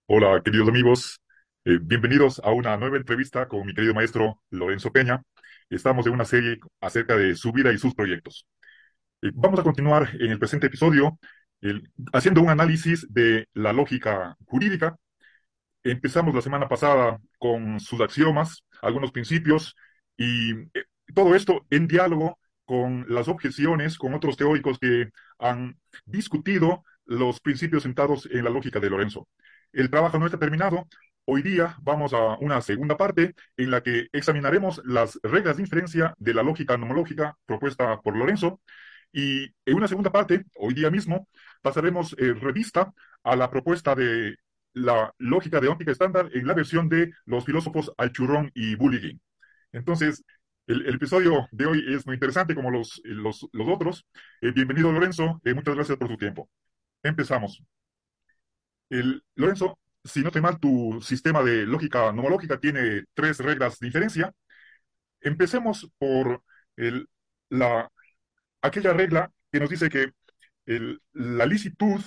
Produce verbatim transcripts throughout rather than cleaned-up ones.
Hola, queridos amigos. Eh, bienvenidos a una nueva entrevista con mi querido maestro Lorenzo Peña. Estamos en una serie acerca de su vida y sus proyectos. Eh, vamos a continuar en el presente episodio el- haciendo un análisis de la lógica jurídica. Empezamos la semana pasada con sus axiomas, algunos principios y eh, todo esto en diálogo con las objeciones, con otros teóricos que han discutido los principios sentados en la lógica de Lorenzo. El trabajo no está terminado. Hoy día vamos a una segunda parte en la que examinaremos las reglas de inferencia de la lógica nomológica propuesta por Lorenzo. Y en una segunda parte, hoy día mismo, pasaremos eh, revista a la propuesta de la lógica de óptica estándar en la versión de los filósofos Alchurrón y Bulligin. Entonces, el, el episodio de hoy es muy interesante como los, los, los otros. Eh, bienvenido, Lorenzo. Eh, muchas gracias por tu tiempo. Empezamos. El, Lorenzo, si no estoy mal, tu sistema de lógica nomológica tiene tres reglas de inferencia. Empecemos por el, la, aquella regla que nos dice que el, la licitud,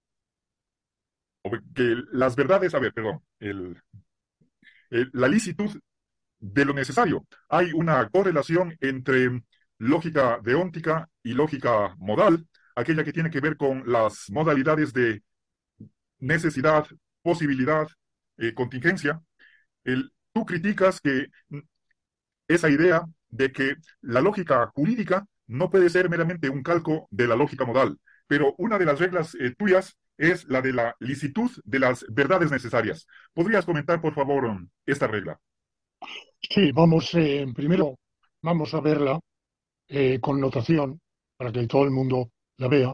o que las verdades, a ver, perdón, el, el, la licitud de lo necesario. Hay una correlación entre lógica deóntica y lógica modal, aquella que tiene que ver con las modalidades de necesidad, posibilidad, eh, contingencia. El, tú criticas que esa idea de que la lógica jurídica no puede ser meramente un calco de la lógica modal, pero una de las reglas eh, tuyas es la de la licitud de las verdades necesarias. ¿Podrías comentar, por favor, esta regla? Sí, vamos, eh, primero vamos a verla eh, con notación para que todo el mundo la vea,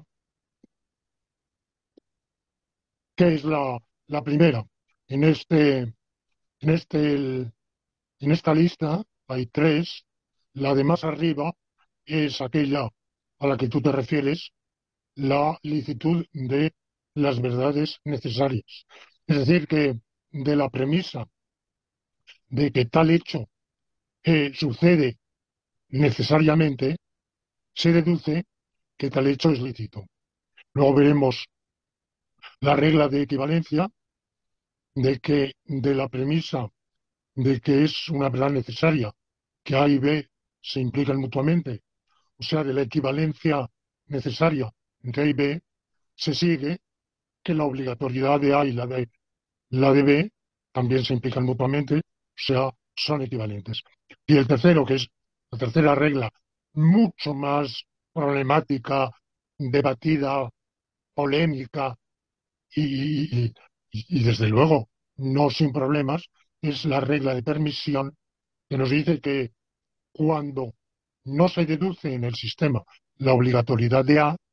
que es la, la primera. En este, en este, el- en esta lista hay tres. La de más arriba es aquella a la que tú te refieres, la licitud de las verdades necesarias. Es decir, que de la premisa de que tal hecho eh, sucede necesariamente, se deduce que tal hecho es lícito. Luego veremos la regla de equivalencia de que de la premisa de que es una verdad necesaria que A y B se implican mutuamente, o sea, de la equivalencia necesaria entre A y B, se sigue que la obligatoriedad de A y la de, la de B también se implican mutuamente, o sea, son equivalentes. Y el tercero, que es la tercera regla, mucho más problemática, debatida, polémica, y, y- y, desde luego no sin problemas, es la regla de permisión que nos dice que cuando no se deduce en el sistema la obligatoriedad de A,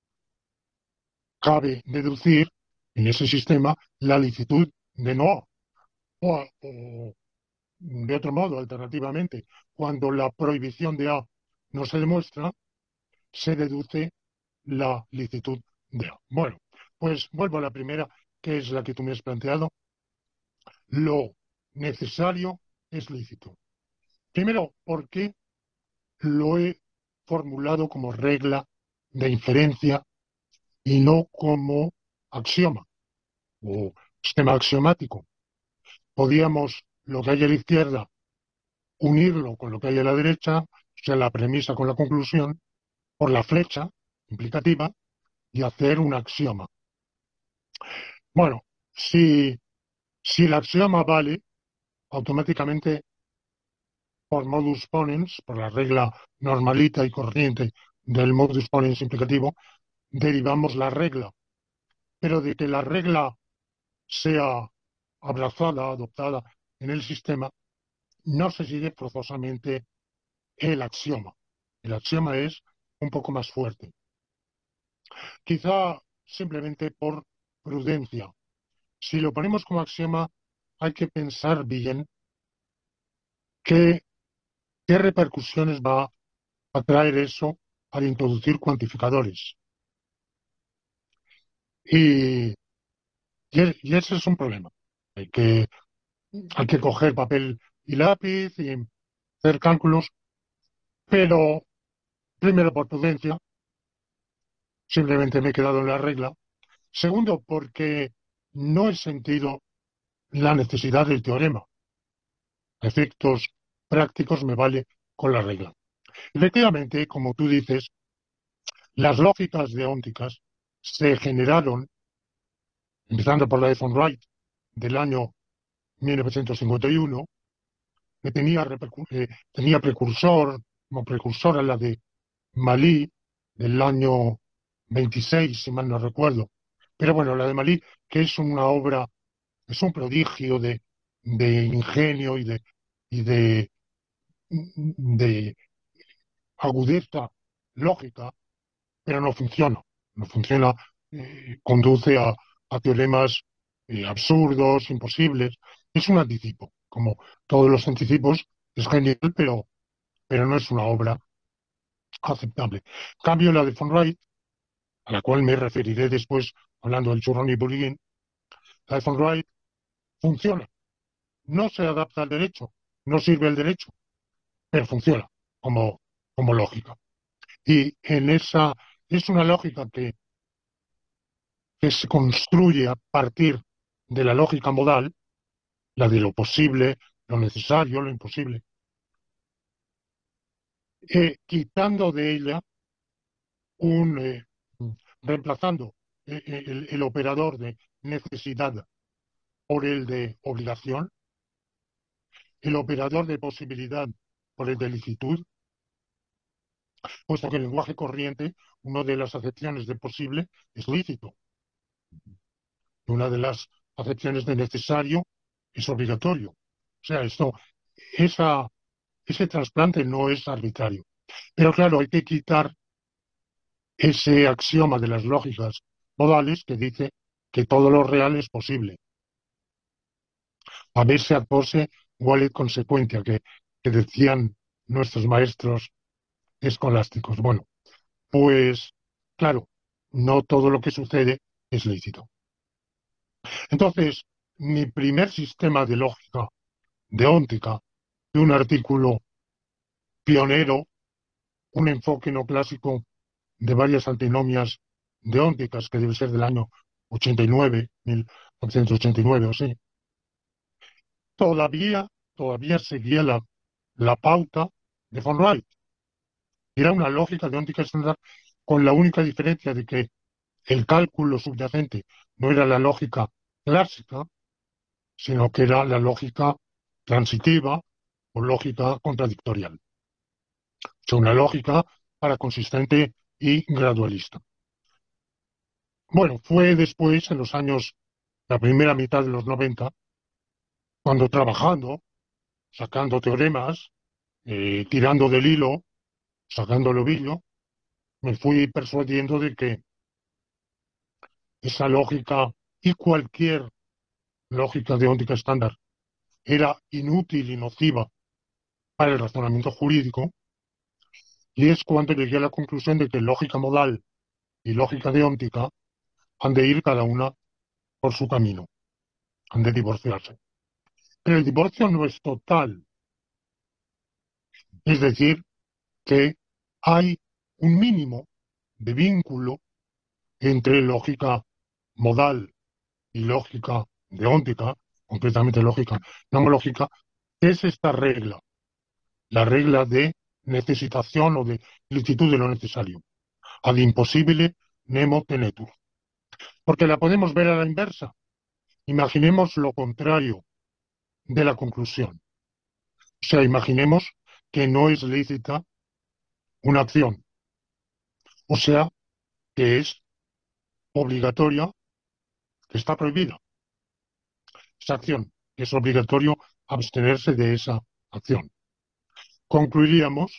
cabe deducir en ese sistema la licitud de no A. O, o, de otro modo, alternativamente, cuando la prohibición de A no se demuestra, se deduce la licitud de A. Bueno, pues vuelvo a la primera, que es la que tú me has planteado. Lo necesario es lícito. Primero, porque lo he formulado como regla de inferencia y no como axioma o sistema axiomático. Podíamos, lo que hay a la izquierda, unirlo con lo que hay a la derecha, o sea, la premisa con la conclusión, por la flecha implicativa y hacer un axioma. Bueno, si, si el axioma vale, automáticamente por modus ponens, por la regla normalita y corriente del modus ponens implicativo, derivamos la regla. Pero de que la regla sea abrazada, adoptada en el sistema, no se sigue forzosamente el axioma. El axioma es un poco más fuerte. Quizá simplemente por prudencia. Si lo ponemos como axioma, hay que pensar bien qué, qué repercusiones va a traer eso al introducir cuantificadores. Y, y, e- y ese es un problema. Hay que, hay que coger papel y lápiz y hacer cálculos, pero primero por prudencia, simplemente me he quedado en la regla. Segundo, porque no he sentido la necesidad del teorema. A efectos prácticos me vale con la regla. Efectivamente, como tú dices, las lógicas deónticas se generaron, empezando por la de von Wright del año mil novecientos cincuenta y uno, que tenía, eh, tenía precursor, como precursora la de Malí del año veintiséis, si mal no recuerdo. Pero bueno, la de Malí, que es una obra, es un prodigio de, de ingenio y de, y de, de agudeza lógica, pero no funciona. No funciona, eh, conduce a, a teoremas eh, absurdos, imposibles. Es un anticipo, como todos los anticipos, es genial, pero, pero no es una obra aceptable. En cambio, la de von Wright, a la cual me referiré después hablando del churrón y bullying, la de von Wright funciona. No se adapta al derecho, no sirve el derecho, pero funciona como, como lógica. Y en esa es una lógica que que se construye a partir de la lógica modal, la de lo posible, lo necesario, lo imposible, eh, quitando de ella un, eh, reemplazando eh, eh, el, el operador de necesidad por el de obligación, el operador de posibilidad por el de licitud, puesto que en el lenguaje corriente una de las acepciones de posible es lícito, y una de las acepciones de necesario es obligatorio. O sea, esto, esa ese trasplante no es arbitrario. Pero claro, hay que quitar ese axioma de las lógicas modales que dice que todo lo real es posible. A verse ad posse valet consequentia, que, que decían nuestros maestros escolásticos. Bueno, pues claro, no todo lo que sucede es lícito. Entonces, mi primer sistema de lógica deóntica, de un artículo pionero, un enfoque no clásico de varias antinomias deónticas, que debe ser del año ochenta y nueve, mil novecientos ochenta y nueve o sí, todavía, todavía seguía la, la pauta de von Wright. Era una lógica deóntica estándar con la única diferencia de que el cálculo subyacente no era la lógica clásica, sino que era la lógica transitiva o lógica contradictorial. O sea, una lógica para consistente y gradualista. Bueno, fue después, en los años, la primera mitad de los noventa, cuando trabajando, sacando teoremas, eh, tirando del hilo, sacando el ovillo, me fui persuadiendo de que esa lógica y cualquier lógica deóntica estándar era inútil y nociva para el razonamiento jurídico, y es cuando llegué a la conclusión de que lógica modal y lógica deóntica han de ir cada una por su camino, han de divorciarse. Pero el divorcio no es total, es decir, que hay un mínimo de vínculo entre lógica modal y lógica deóntica, concretamente lógica nomológica, es esta regla, la regla de necesitación o de licitud de lo necesario. Ad impossibile nemo tenetur. Porque la podemos ver a la inversa. Imaginemos lo contrario de la conclusión. O sea, imaginemos que no es lícita una acción. O sea, que es obligatoria, que está prohibida esa acción, que es obligatorio abstenerse de esa acción. Concluiríamos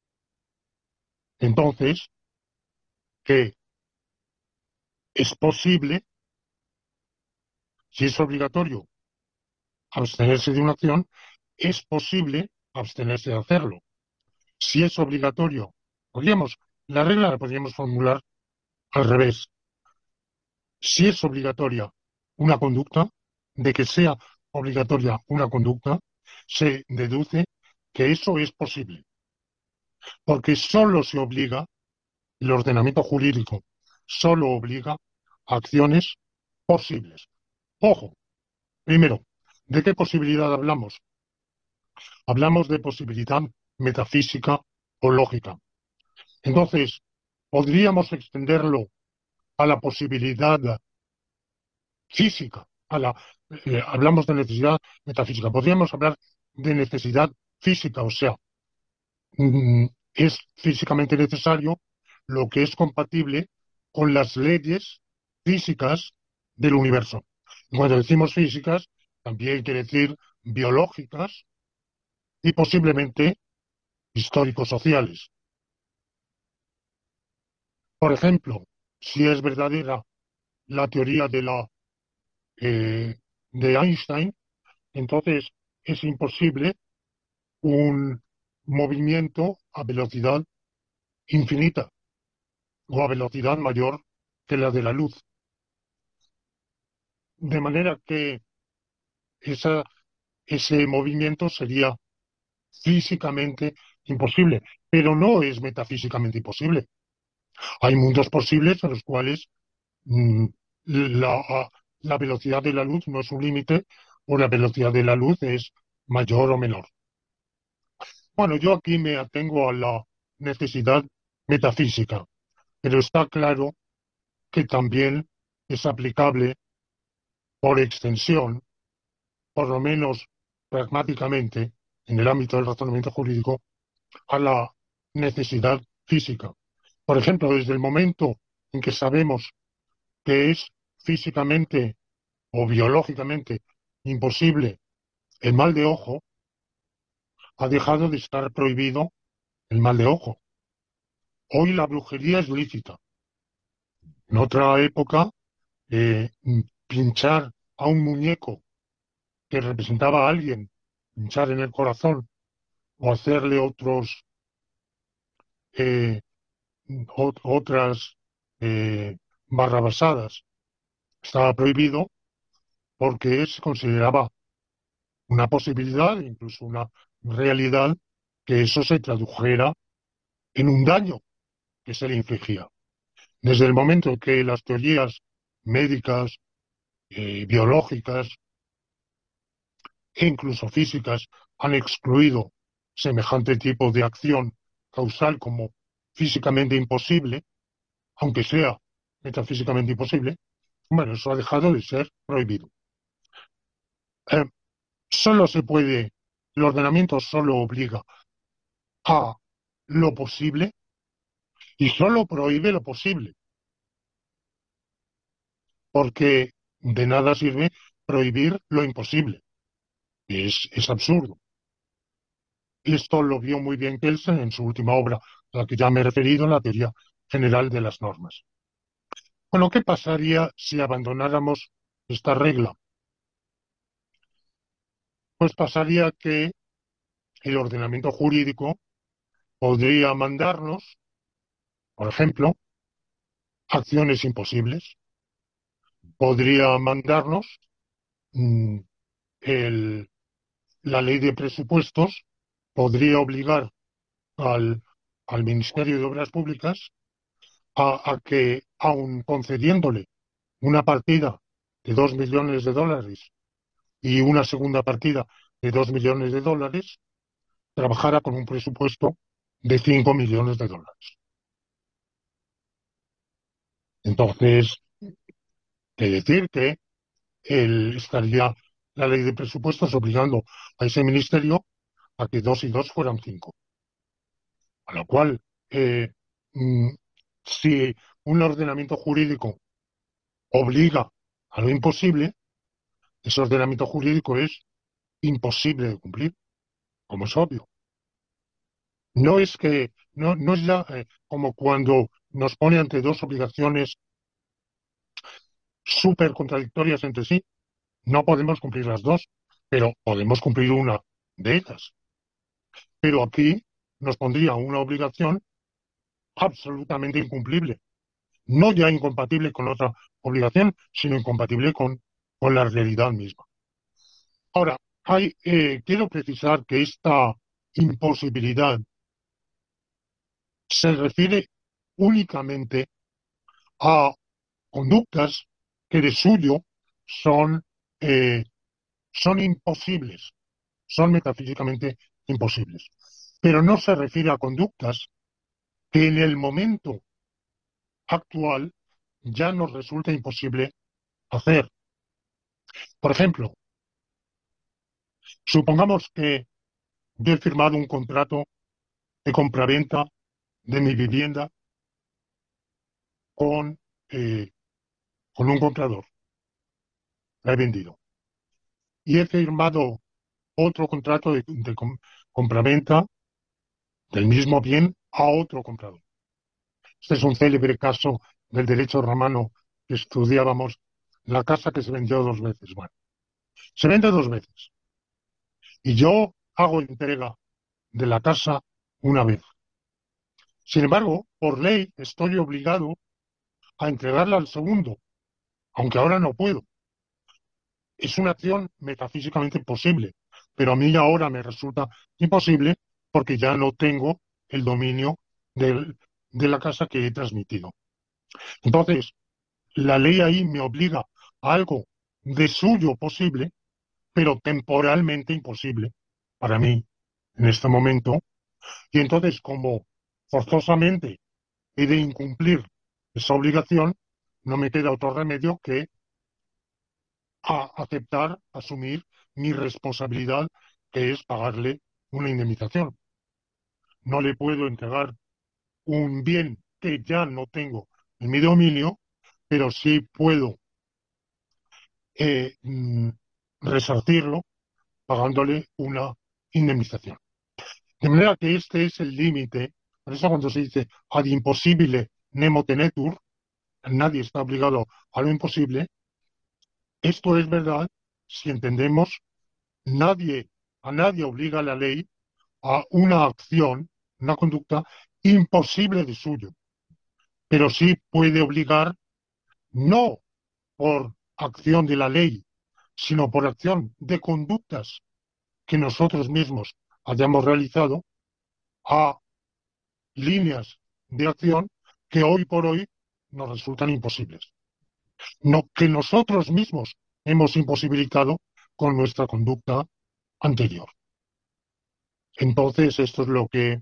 entonces que es posible, si es obligatorio abstenerse de una acción, es posible abstenerse de hacerlo. Si es obligatorio, podríamos, la regla la podríamos formular al revés. Si es obligatoria una conducta, de que sea obligatoria una conducta, se deduce que eso es posible, porque solo se obliga, el ordenamiento jurídico solo obliga a acciones posibles. Ojo, primero, ¿De qué posibilidad hablamos? Hablamos de posibilidad metafísica o lógica. Entonces, podríamos extenderlo a la posibilidad física, a la, eh, hablamos de necesidad metafísica, podríamos hablar de necesidad física, o sea, mm, es físicamente necesario lo que es compatible con las leyes físicas del universo. Y cuando decimos físicas, también quiere decir biológicas y posiblemente histórico-sociales. Por ejemplo, si es verdadera la teoría de la eh, de Einstein, entonces es imposible un movimiento a velocidad infinita o a velocidad mayor que la de la luz. De manera que esa, ese movimiento sería físicamente imposible, pero no es metafísicamente imposible. Hay mundos posibles en los cuales mm, la, la velocidad de la luz no es un límite o la velocidad de la luz es mayor o menor. Bueno, yo aquí me atengo a la necesidad metafísica, pero está claro que también es aplicable por extensión, por lo menos pragmáticamente, en el ámbito del razonamiento jurídico, a la necesidad física. Por ejemplo, desde el momento en que sabemos que es físicamente o biológicamente imposible el mal de ojo, ha dejado de estar prohibido el mal de ojo. Hoy la brujería es lícita. En otra época, eh, pinchar a un muñeco que representaba a alguien, pinchar en el corazón o hacerle otros, eh, ot- otras eh, barrabasadas, estaba prohibido porque se consideraba una posibilidad, incluso una realidad, que eso se tradujera en un daño que se le infligía. Desde el momento en que las teorías médicas, eh, biológicas e incluso físicas han excluido semejante tipo de acción causal como físicamente imposible, aunque sea metafísicamente imposible, bueno, eso ha dejado de ser prohibido. Eh, Solo se puede, el ordenamiento solo obliga a lo posible y solo prohíbe lo posible, porque de nada sirve prohibir lo imposible. Es, es absurdo. Esto lo vio muy bien Kelsen en su última obra, a la que ya me he referido, en la teoría general de las normas. Bueno, ¿qué pasaría si abandonáramos esta regla? Pues pasaría que el ordenamiento jurídico podría mandarnos, por ejemplo, acciones imposibles, podría mandarnos mm, el- la ley de presupuestos, podría obligar al, al Ministerio de Obras Públicas a, a que, aun concediéndole una partida de dos millones de dólares y una segunda partida de dos millones de dólares, trabajara con un presupuesto de cinco millones de dólares. Entonces, que decir que él estaría la ley de presupuestos obligando a ese ministerio a que dos y dos fueran cinco. A lo cual, eh, mm, si un ordenamiento jurídico obliga a lo imposible, ese ordenamiento jurídico es imposible de cumplir, como es obvio. No es que, no, no es ya eh, como cuando nos pone ante dos obligaciones súper contradictorias entre sí. No podemos cumplir las dos, pero podemos cumplir una de ellas. Pero aquí nos pondría una obligación absolutamente incumplible. No ya incompatible con otra obligación, sino incompatible con, con la realidad misma. Ahora, hay, eh, quiero precisar que esta imposibilidad se refiere únicamente a conductas que de suyo son eh, son imposibles, son metafísicamente imposibles. Pero no se refiere a conductas que en el momento actual ya nos resulta imposible hacer. Por ejemplo, supongamos que yo he firmado un contrato de compraventa de mi vivienda con, eh, con un comprador, la he vendido. Y he firmado otro contrato de, de com- compraventa del mismo bien a otro comprador. Este es un célebre caso del derecho romano que estudiábamos, la casa que se vendió dos veces. Bueno, se vende dos veces y yo hago entrega de la casa una vez. Sin embargo, por ley estoy obligado a entregarla al segundo, aunque ahora no puedo. Es una acción metafísicamente posible, pero a mí ahora me resulta imposible porque ya no tengo el dominio del- de la casa que he transmitido. Entonces, la ley ahí me obliga a algo de suyo posible, pero temporalmente imposible para mí en este momento. Y entonces, como forzosamente he de incumplir esa obligación, no me queda otro remedio que a aceptar, asumir mi responsabilidad, que es pagarle una indemnización. No le puedo entregar un bien que ya no tengo en mi dominio, pero sí puedo eh, mm, resarcirlo pagándole una indemnización. De manera que este es el límite. Por eso cuando se dice ad impossibile nemo tenetur, nadie está obligado a lo imposible. Esto es verdad si entendemos nadie, a nadie obliga la ley a una acción, una conducta imposible de suyo, pero sí puede obligar, no por acción de la ley, sino por acción de conductas que nosotros mismos hayamos realizado, a líneas de acción que hoy por hoy nos resultan imposibles. No, que nosotros mismos hemos imposibilitado con nuestra conducta anterior. Entonces, esto es lo que,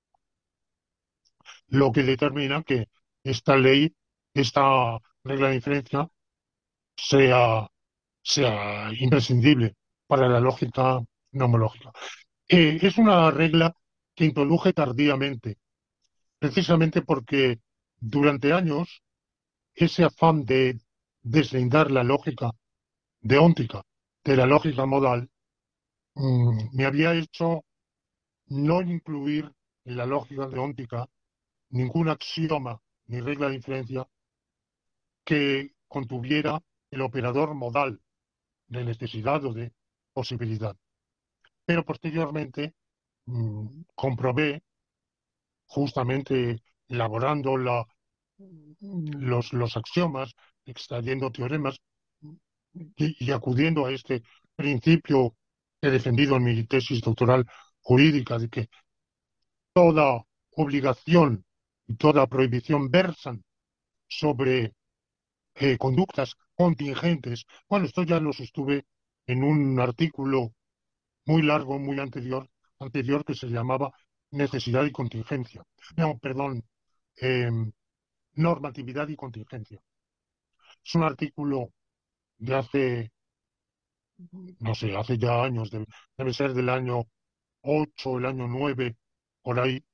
lo que determina que esta ley, esta regla de diferencia, sea, sea imprescindible para la lógica nomológica. Eh, es una regla que introduje tardíamente, precisamente porque durante años ese afán de deslindar la lógica deóntica de la lógica modal mm, me había hecho no incluir en la lógica deóntica ningún axioma ni regla de inferencia que contuviera el operador modal de necesidad o de posibilidad. Pero posteriormente mm, comprobé, justamente elaborando la, los, los axiomas, extrayendo teoremas y, y acudiendo a este principio que he defendido en mi tesis doctoral jurídica, de que toda obligación y toda prohibición versan sobre eh, conductas contingentes. Bueno, esto ya lo sostuve en un artículo muy largo, muy anterior, anterior que se llamaba Necesidad y contingencia. No, perdón, eh, normatividad y contingencia. Es un artículo de hace, no sé, hace ya años, debe, debe ser del año ocho, el año nueve, por ahí,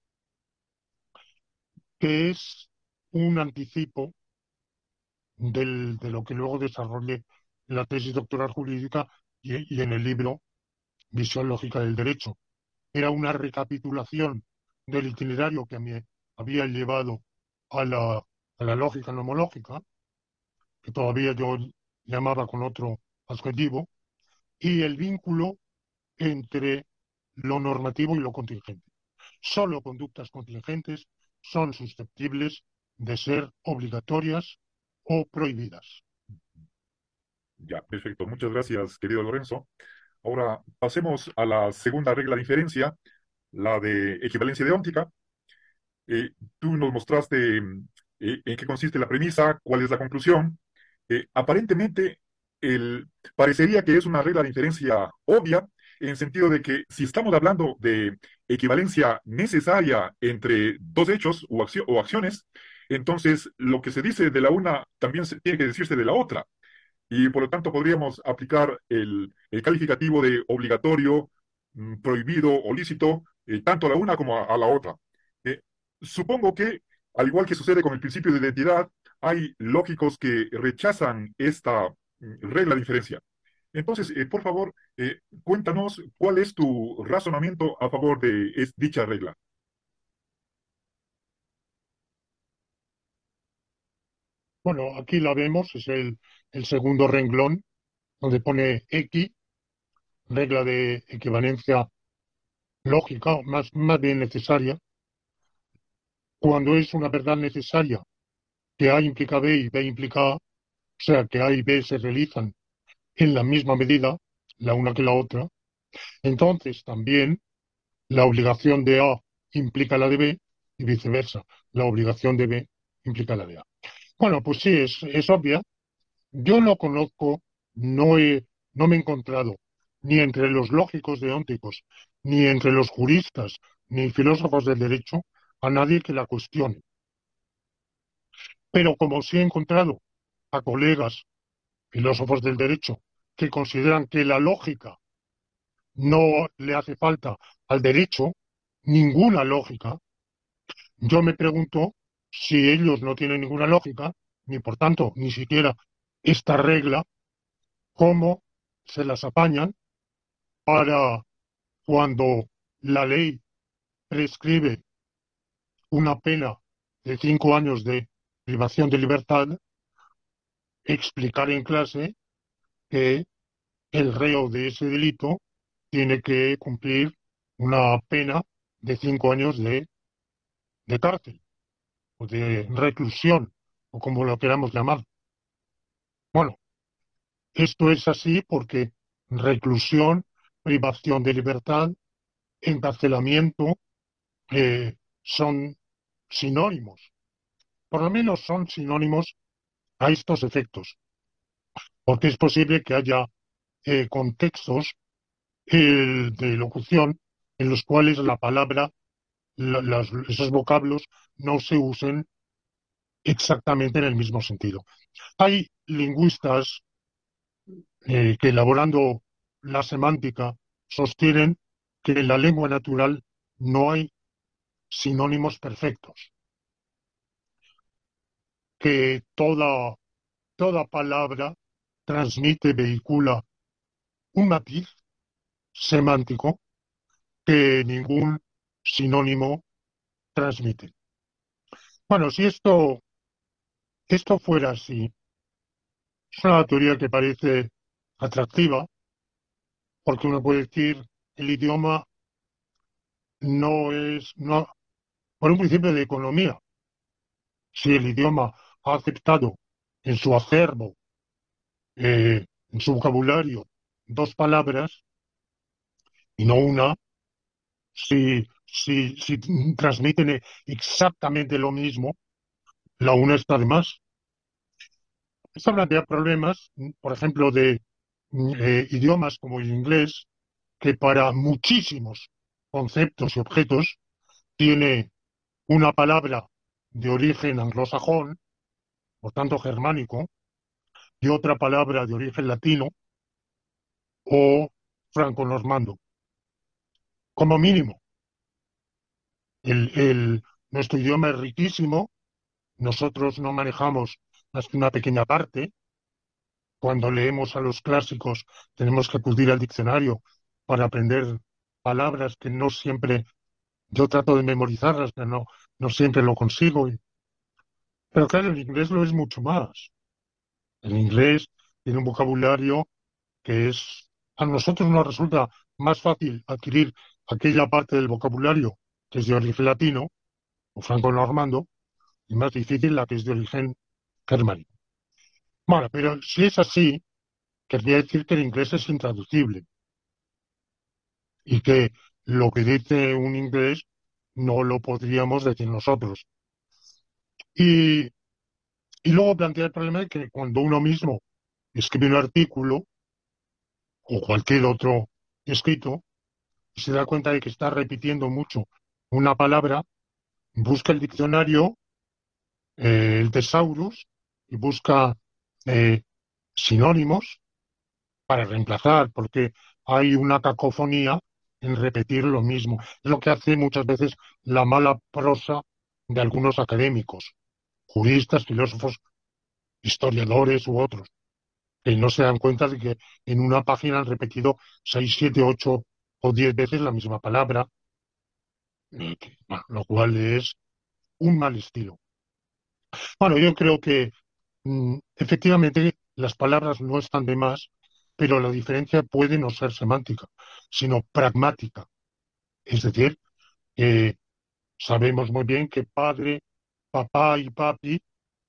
que es un anticipo del, de lo que luego desarrollé en la tesis doctoral jurídica y, y en el libro Visión lógica del derecho. Era una recapitulación del itinerario que me había llevado a la, a la lógica nomológica, que todavía yo llamaba con otro adjetivo, y el vínculo entre lo normativo y lo contingente. Solo conductas contingentes son susceptibles de ser obligatorias o prohibidas. Ya, perfecto. Muchas gracias, querido Lorenzo. Ahora pasemos a la segunda regla de inferencia, la de equivalencia deóntica. Eh, Tú nos mostraste mm, eh, en qué consiste la premisa, cuál es la conclusión. Eh, aparentemente, el, parecería que es una regla de inferencia obvia, en el sentido de que si estamos hablando de equivalencia necesaria entre dos hechos o, accio- o acciones, entonces lo que se dice de la una también se tiene que decirse de la otra. Y por lo tanto podríamos aplicar el, el calificativo de obligatorio, mm, prohibido o lícito, eh, tanto a la una como a, a la otra. Eh, Supongo que, al igual que sucede con el principio de identidad, hay lógicos que rechazan esta mm, regla de inferencia. Entonces, eh, por favor, eh, cuéntanos cuál es tu razonamiento a favor de es- dicha regla. Bueno, aquí la vemos, es el, el segundo renglón, donde pone X, regla de equivalencia lógica, más, más bien necesaria. Cuando es una verdad necesaria que A implica B y B implica A, o sea que A y B se realizan en la misma medida, la una que la otra, entonces también la obligación de A implica la de B y viceversa, la obligación de B implica la de A. Bueno, pues sí, es, es obvia. Yo no conozco, no he, no me he encontrado ni entre los lógicos deónticos, ni entre los juristas, ni filósofos del derecho, a nadie que la cuestione. Pero como sí he encontrado a colegas filósofos del derecho que consideran que la lógica no le hace falta al derecho, ninguna lógica, yo me pregunto si ellos no tienen ninguna lógica, ni por tanto ni siquiera esta regla, cómo se las apañan para cuando la ley prescribe una pena de cinco años de privación de libertad, explicar en clase que el reo de ese delito tiene que cumplir una pena de cinco años de, de cárcel o de reclusión, o como lo queramos llamar. Bueno, esto es así porque reclusión, privación de libertad, encarcelamiento eh, son sinónimos, por lo menos son sinónimos a estos efectos, porque es posible que haya eh, contextos eh, de locución en los cuales la palabra, la- las- esos vocablos no se usen exactamente en el mismo sentido. Hay lingüistas eh, que elaborando la semántica sostienen que en la lengua natural no hay sinónimos perfectos, que toda, toda palabra transmite, vehicula un matiz semántico que ningún sinónimo transmite. Bueno, si esto, esto fuera así, es una teoría que parece atractiva, porque uno puede decir el idioma no es, no, por un principio de economía, si el idioma ha aceptado en su acervo, eh, en su vocabulario, dos palabras y no una, si, si, si transmiten exactamente lo mismo, la una está de más. Esto plantea problemas, por ejemplo, de mm, eh, idiomas como el inglés, que para muchísimos conceptos y objetos tiene una palabra de origen anglosajón, por tanto germánico, y otra palabra de origen latino o franco-normando. Como mínimo, el, el- nuestro idioma es riquísimo, nosotros no manejamos más que una pequeña parte. Cuando leemos a los clásicos tenemos que acudir al diccionario para aprender palabras que no siempre, yo trato de memorizarlas, pero no, no siempre lo consigo. Y- pero claro, el inglés lo es mucho más. El inglés tiene un vocabulario que es, a nosotros nos resulta más fácil adquirir aquella parte del vocabulario que es de origen latino o franco-normando y más difícil la que es de origen germánico. Bueno, pero si es así, querría decir que el inglés es intraducible y que lo que dice un inglés no lo podríamos decir nosotros. Y, y luego plantea el problema de que cuando uno mismo escribe un artículo o cualquier otro escrito y se da cuenta de que está repitiendo mucho una palabra, busca el diccionario, eh, el thesaurus, y busca eh, sinónimos para reemplazar, porque hay una cacofonía en repetir lo mismo. Es lo que hace muchas veces la mala prosa de algunos académicos, juristas, filósofos, historiadores u otros, que no se dan cuenta de que en una página han repetido seis, siete, ocho o diez veces la misma palabra, eh, que, bueno, lo cual es un mal estilo. Bueno, yo creo que mm, efectivamente las palabras no están de más, pero la diferencia puede no ser semántica, sino pragmática. Es decir, eh, sabemos muy bien que padre, papá y papi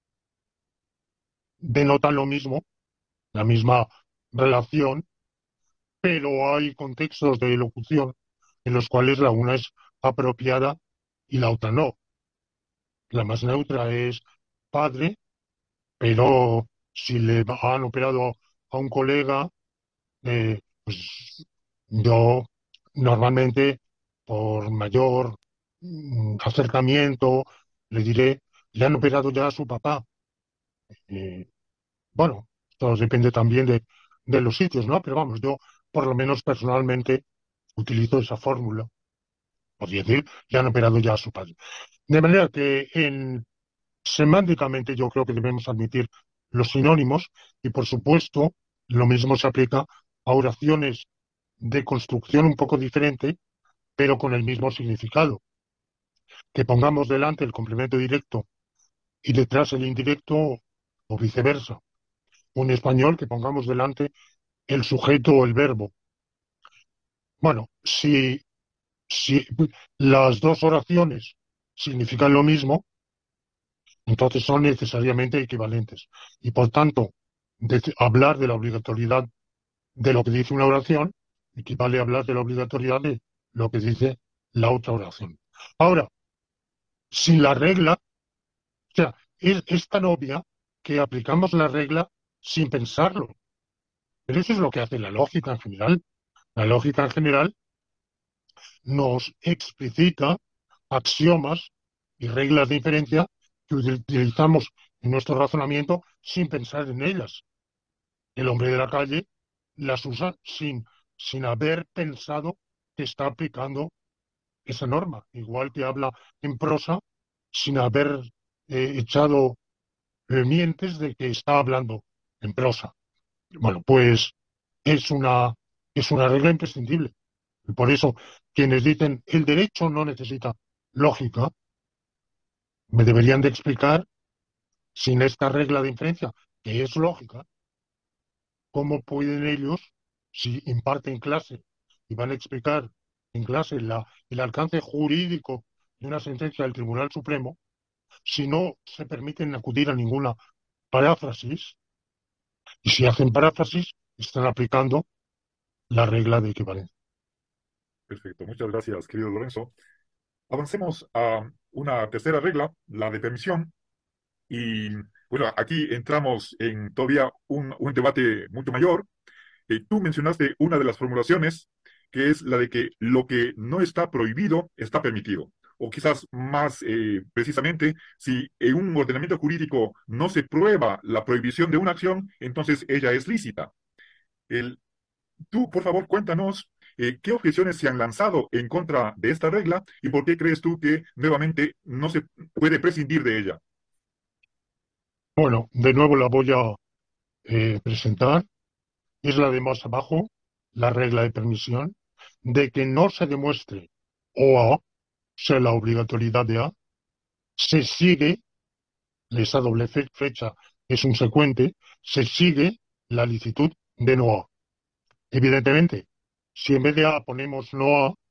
denotan lo mismo, la misma relación, pero hay contextos de locución en los cuales la una es apropiada y la otra no. La más neutra es padre, pero si le han operado a un colega, eh, pues yo normalmente, por mayor mm, acercamiento, le diré, le han operado ya a su papá. Eh, bueno, todo depende también de, de los sitios, ¿no? Pero vamos, yo por lo menos personalmente utilizo esa fórmula. Podría decir, le han operado ya a su padre. De manera que en, semánticamente yo creo que debemos admitir los sinónimos y, por supuesto, lo mismo se aplica a oraciones de construcción un poco diferente, pero con el mismo significado. Que pongamos delante el complemento directo y detrás el indirecto o viceversa. Un español que pongamos delante el sujeto o el verbo. Bueno, si, si las dos oraciones significan lo mismo, entonces son necesariamente equivalentes. Y por tanto, de- hablar de la obligatoriedad de lo que dice una oración equivale a hablar de la obligatoriedad de lo que dice la otra oración. Ahora, sin la regla, o sea, es, es tan obvia que aplicamos la regla sin pensarlo. Pero eso es lo que hace la lógica en general. La lógica en general nos explicita axiomas y reglas de inferencia que utilizamos en nuestro razonamiento sin pensar en ellas. El hombre de la calle las usa sin, sin haber pensado que está aplicando esa norma, igual que habla en prosa sin haber eh, echado eh, mientes de que está hablando en prosa. Bueno, pues es una, es una regla imprescindible. Y por eso, quienes dicen el derecho no necesita lógica, me deberían de explicar, sin esta regla de inferencia, que es lógica, cómo pueden ellos, si imparten clase y van a explicar en clase la, el alcance jurídico de una sentencia del Tribunal Supremo, si no se permiten acudir a ninguna paráfrasis, y si hacen paráfrasis, están aplicando la regla de equivalencia. Perfecto, muchas gracias, querido Lorenzo. Avancemos a una tercera regla, la de permisión. Y bueno, aquí entramos en todavía un, un debate mucho mayor. Eh, tú mencionaste una de las formulaciones, que es la de que lo que no está prohibido está permitido. O quizás más eh, precisamente, si en un ordenamiento jurídico no se prueba la prohibición de una acción, entonces ella es lícita. El, tú, por favor, cuéntanos eh, qué objeciones se han lanzado en contra de esta regla y por qué crees tú que nuevamente no se puede prescindir de ella. Bueno, de nuevo la voy a eh, presentar. Es la de más abajo, la regla de permisión, de que no se demuestre o A, o sea, la obligatoriedad de A, se sigue, esa doble fe- fecha es un secuente, se sigue la licitud de no A. Evidentemente, si en vez de A ponemos no A,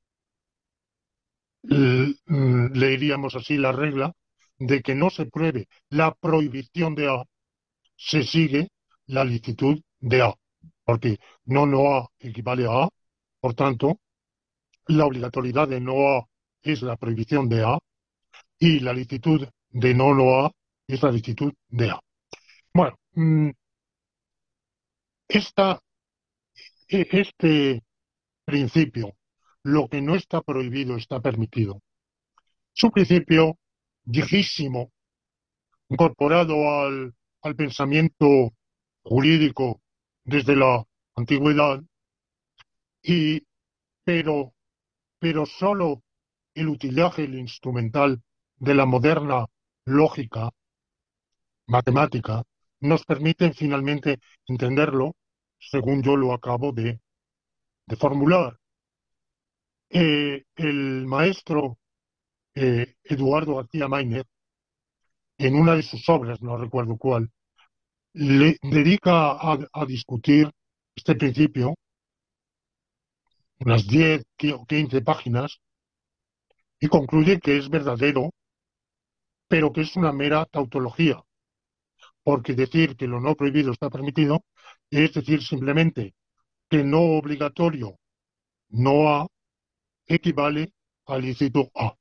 l- mm, leeríamos así la regla de que no se pruebe la prohibición de A, se sigue la licitud de A, porque no no A equivale a A, por tanto, la obligatoriedad de no A es la prohibición de A y la licitud de no no A es la licitud de A. Bueno, mm, Esta, e- este principio, lo que no está prohibido está permitido. Es un principio viejísimo, incorporado al, al pensamiento jurídico desde la antigüedad, y, pero, pero solo el utillaje, el instrumental de la moderna lógica matemática nos permite finalmente entenderlo según yo lo acabo de, de formular. Eh, el maestro eh, Eduardo García Maínez, en una de sus obras, no recuerdo cuál, le dedica a, a discutir este principio unas diez o quince páginas y concluye que es verdadero, pero que es una mera tautología, porque decir que lo no prohibido está permitido es decir simplemente que no obligatorio no A equivale al lícito A.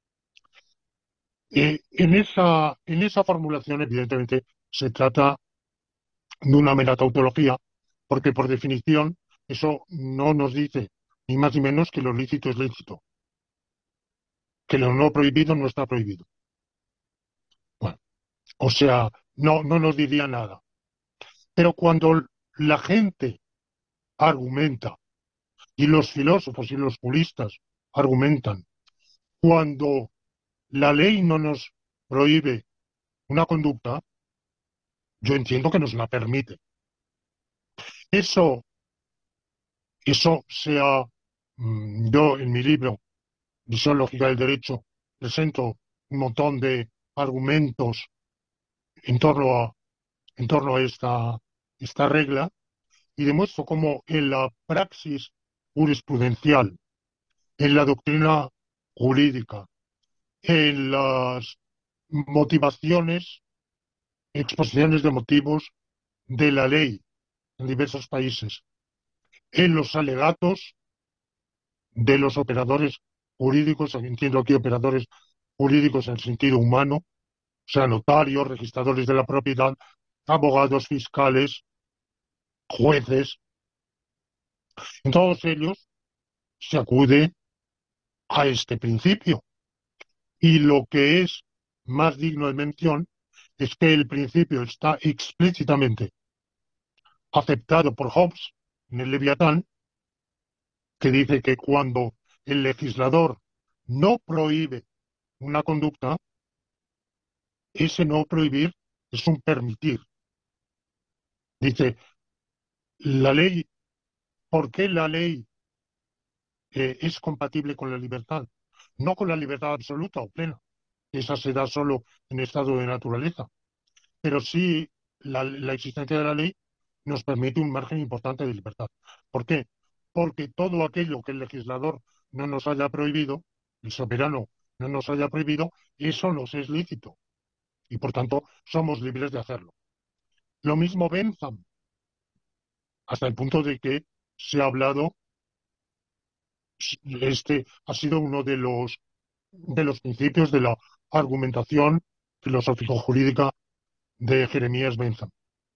Eh, en esa, en esa formulación, evidentemente, se trata de una mera tautología, porque por definición eso no nos dice ni más ni menos que lo lícito es lícito, que lo no prohibido no está prohibido. Bueno, o sea, no, no nos diría nada. Pero cuando la gente argumenta, y los filósofos y los juristas argumentan, cuando la ley no nos prohíbe una conducta, yo entiendo que nos la permite. Eso, eso sea, mm, yo en mi libro, Visión Lógica del Derecho, presento un montón de argumentos en torno a, en torno a esta, esta regla y demuestro cómo en la praxis jurisprudencial, en la doctrina jurídica, en las motivaciones, exposiciones de motivos de la ley en diversos países, en los alegatos de los operadores jurídicos, entiendo aquí operadores jurídicos en sentido humano, o sea, notarios, registradores de la propiedad, abogados fiscales, jueces, en todos ellos se acude a este principio. Y lo que es más digno de mención es que el principio está explícitamente aceptado por Hobbes en el Leviatán, que dice que cuando el legislador no prohíbe una conducta, ese no prohibir es un permitir. Dice, la ley, ¿por qué la ley eh, es compatible con la libertad? No con la libertad absoluta o plena, esa se da solo en estado de naturaleza, pero sí la, la existencia de la ley nos permite un margen importante de libertad. ¿Por qué? Porque todo aquello que el legislador no nos haya prohibido, el soberano no nos haya prohibido, eso nos es lícito y por tanto somos libres de hacerlo. Lo mismo Bentham, hasta el punto de que se ha hablado, este ha sido uno de los, de los principios de la argumentación filosófico-jurídica de Jeremías Bentham.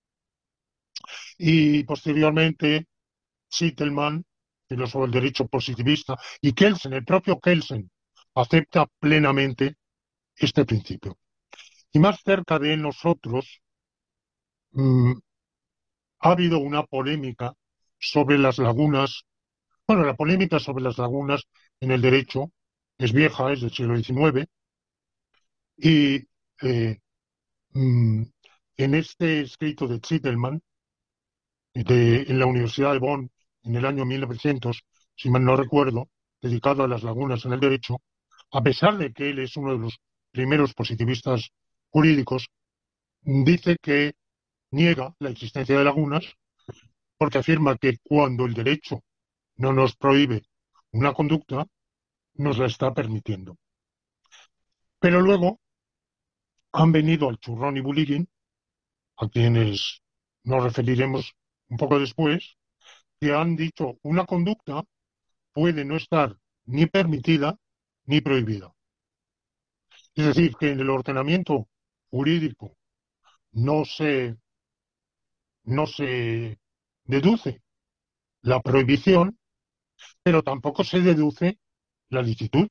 Y posteriormente, Zittelmann, filósofo del derecho positivista, y Kelsen, el propio Kelsen, acepta plenamente este principio. Y más cerca de nosotros, mmm, ha habido una polémica sobre las lagunas. Bueno, la polémica sobre las lagunas en el derecho es vieja, es del siglo diecinueve, y eh, mm, en este escrito de Zittelmann, de, en la Universidad de Bonn, en el año mil novecientos, si mal no recuerdo, dedicado a las lagunas en el derecho, a pesar de que él es uno de los primeros positivistas jurídicos, dice que niega la existencia de lagunas porque afirma que cuando el derecho no nos prohíbe una conducta, nos la está permitiendo. Pero luego han venido al churrón y bullying, a quienes nos referiremos un poco después, que han dicho una conducta puede no estar ni permitida ni prohibida. Es decir, que en el ordenamiento jurídico no se, no se deduce la prohibición, pero tampoco se deduce la licitud.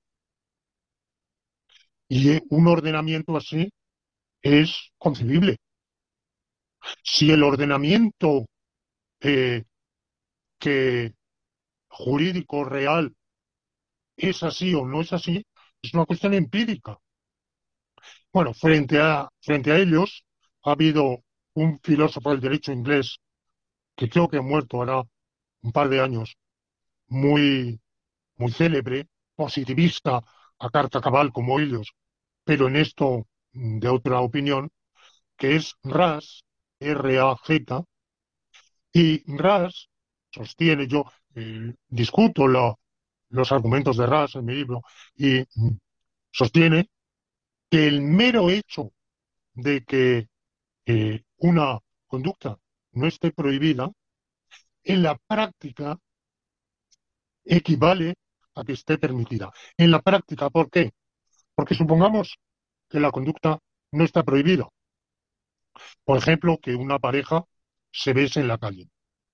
Y un ordenamiento así es concebible. Si el ordenamiento eh, que jurídico real es así o no es así, es una cuestión empírica. Bueno, frente a, frente a ellos ha habido un filósofo del derecho inglés que creo que ha muerto ahora un par de años, muy, muy célebre, positivista a carta cabal como ellos, pero en esto mm, de otra opinión, que es Ras, R A Z, y Ras sostiene, yo eh, discuto la- los argumentos de Ras en mi libro, y mm, sostiene que el mero hecho de que eh, una conducta no esté prohibida, en la práctica equivale a que esté permitida. En la práctica, ¿por qué? Porque supongamos que la conducta no está prohibida. Por ejemplo, que una pareja se bese en la calle,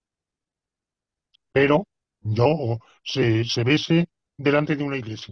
pero yo se, se bese delante de una iglesia.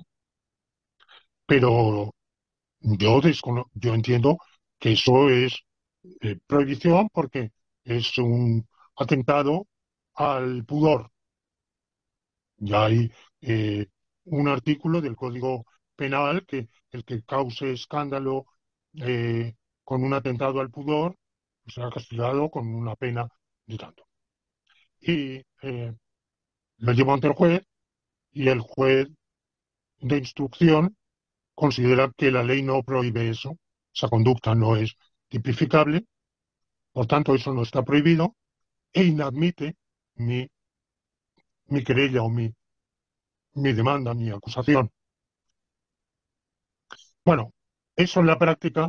Pero yo, descono- yo entiendo que eso es eh, prohibición porque es un atentado al pudor. Ya hay eh, un artículo del Código Penal que el que cause escándalo eh, con un atentado al pudor será castigado con una pena de tanto. Y eh, lo llevo ante el juez y el juez de instrucción considera que la ley no prohíbe eso, esa conducta no es tipificable, por tanto eso no está prohibido e inadmite mi, mi querella o mi, mi demanda, mi acusación. Bueno, eso en la práctica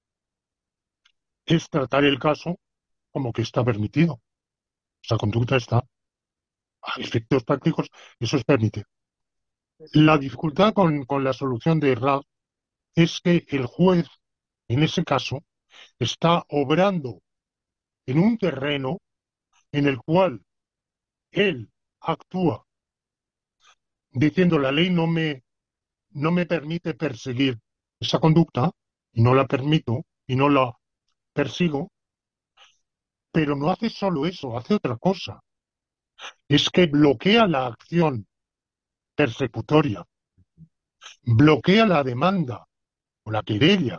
es tratar el caso como que está permitido. Esa conducta está a efectos prácticos, eso es permitido. La dificultad con, con la solución de R A D es que el juez, en ese caso, está obrando en un terreno en el cual él actúa diciendo la ley no me, no me permite perseguir esa conducta, y no la permito, y no la persigo, pero no hace solo eso, hace otra cosa. Es que bloquea la acción persecutoria, bloquea la demanda o la querella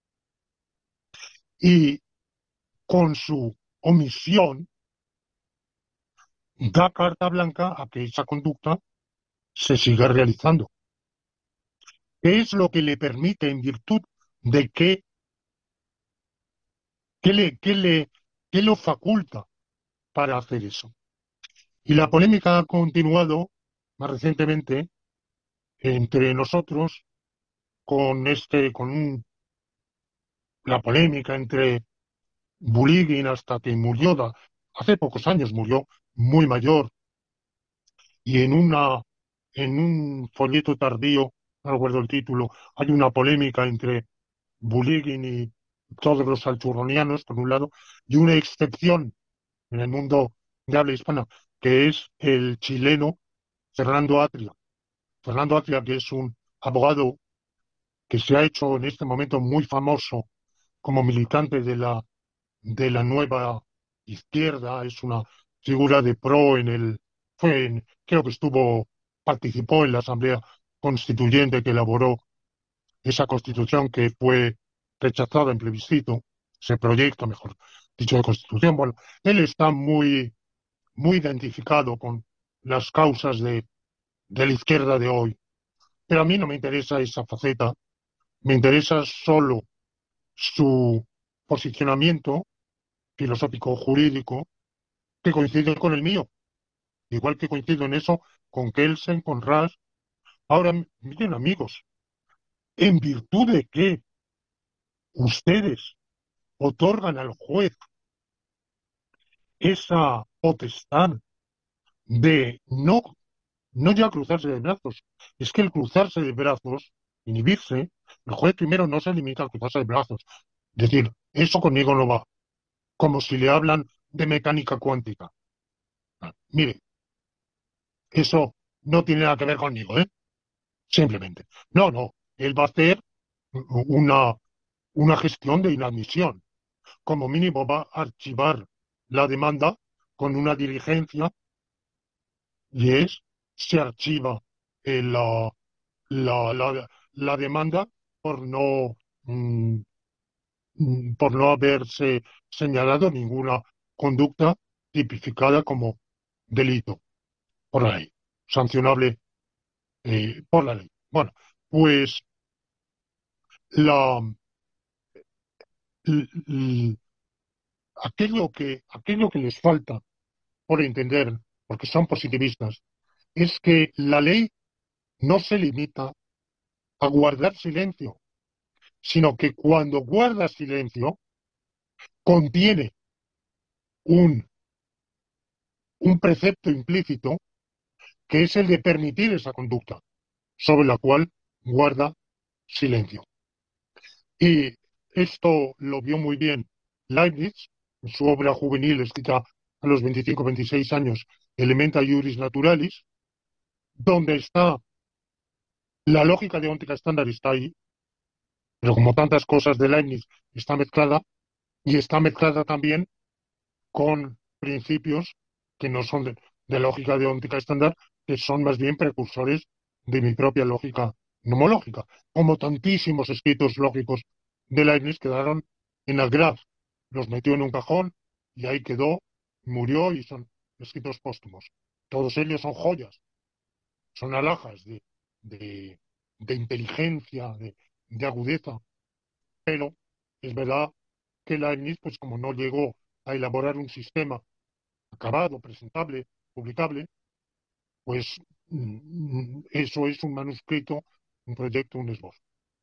y con su omisión da carta blanca a que esa conducta se siga realizando. ¿Qué es lo que le permite, en virtud de qué, qué le, qué le, qué lo faculta para hacer eso? Y la polémica ha continuado más recientemente entre nosotros con este, con un- la polémica entre Bulygin hasta que murió, da- hace pocos años murió muy mayor, y en una, en un folleto tardío, no recuerdo el título, hay una polémica entre Bulygin y todos los alchurronianos, por un lado, y una excepción en el mundo de habla hispana, que es el chileno Fernando Atria. Fernando Atria, que es un abogado que se ha hecho en este momento muy famoso como militante de la, de la nueva izquierda, es una figura de pro en el, fue en- creo que estuvo, participó en la Asamblea Constituyente que elaboró esa constitución que fue rechazada en plebiscito, ese proyecto, mejor dicho, de constitución. Bueno, él está muy, muy identificado con las causas de, de la izquierda de hoy, pero a mí no me interesa esa faceta, me interesa solo su posicionamiento filosófico jurídico que coincide con el mío, igual que coincido en eso con Kelsen, con Ras. Ahora, miren amigos, ¿en virtud de qué ustedes otorgan al juez esa potestad de no, no ya cruzarse de brazos? Es que el cruzarse de brazos, inhibirse, el juez primero no se limita a cruzarse de brazos, decir, eso conmigo no va, como si le hablan de mecánica cuántica. Mire, eso no tiene nada que ver conmigo, ¿eh? Simplemente. No, no. Él va a hacer una, una gestión de inadmisión. Como mínimo va a archivar la demanda con una diligencia y es, se archiva eh, la, la, la, la demanda por no, mm, mm, por no haberse señalado ninguna conducta tipificada como delito por la ley, sancionable eh, por la ley. Bueno, pues la, l- l- aquello que, aquello que les falta por entender, porque son positivistas, es que la ley no se limita a guardar silencio, sino que cuando guarda silencio contiene un, un precepto implícito que es el de permitir esa conducta sobre la cual guarda silencio. Y esto lo vio muy bien Leibniz en su obra juvenil escrita a los veinticinco o veintiséis años, Elementa Iuris Naturalis, donde está la lógica de óptica estándar está ahí, pero como tantas cosas de Leibniz está mezclada y está mezclada también con principios que no son de, de lógica de óptica estándar, que son más bien precursores de mi propia lógica nomológica, como tantísimos escritos lógicos de Leibniz quedaron en Algraz, los metió en un cajón y ahí quedó, murió y son escritos póstumos. Todos ellos son joyas, son alhajas de, de, de inteligencia, de, de agudeza, pero es verdad que Leibniz, pues como no llegó a elaborar un sistema acabado, presentable, publicable, pues mm, eso es un manuscrito, un proyecto, un esbozo.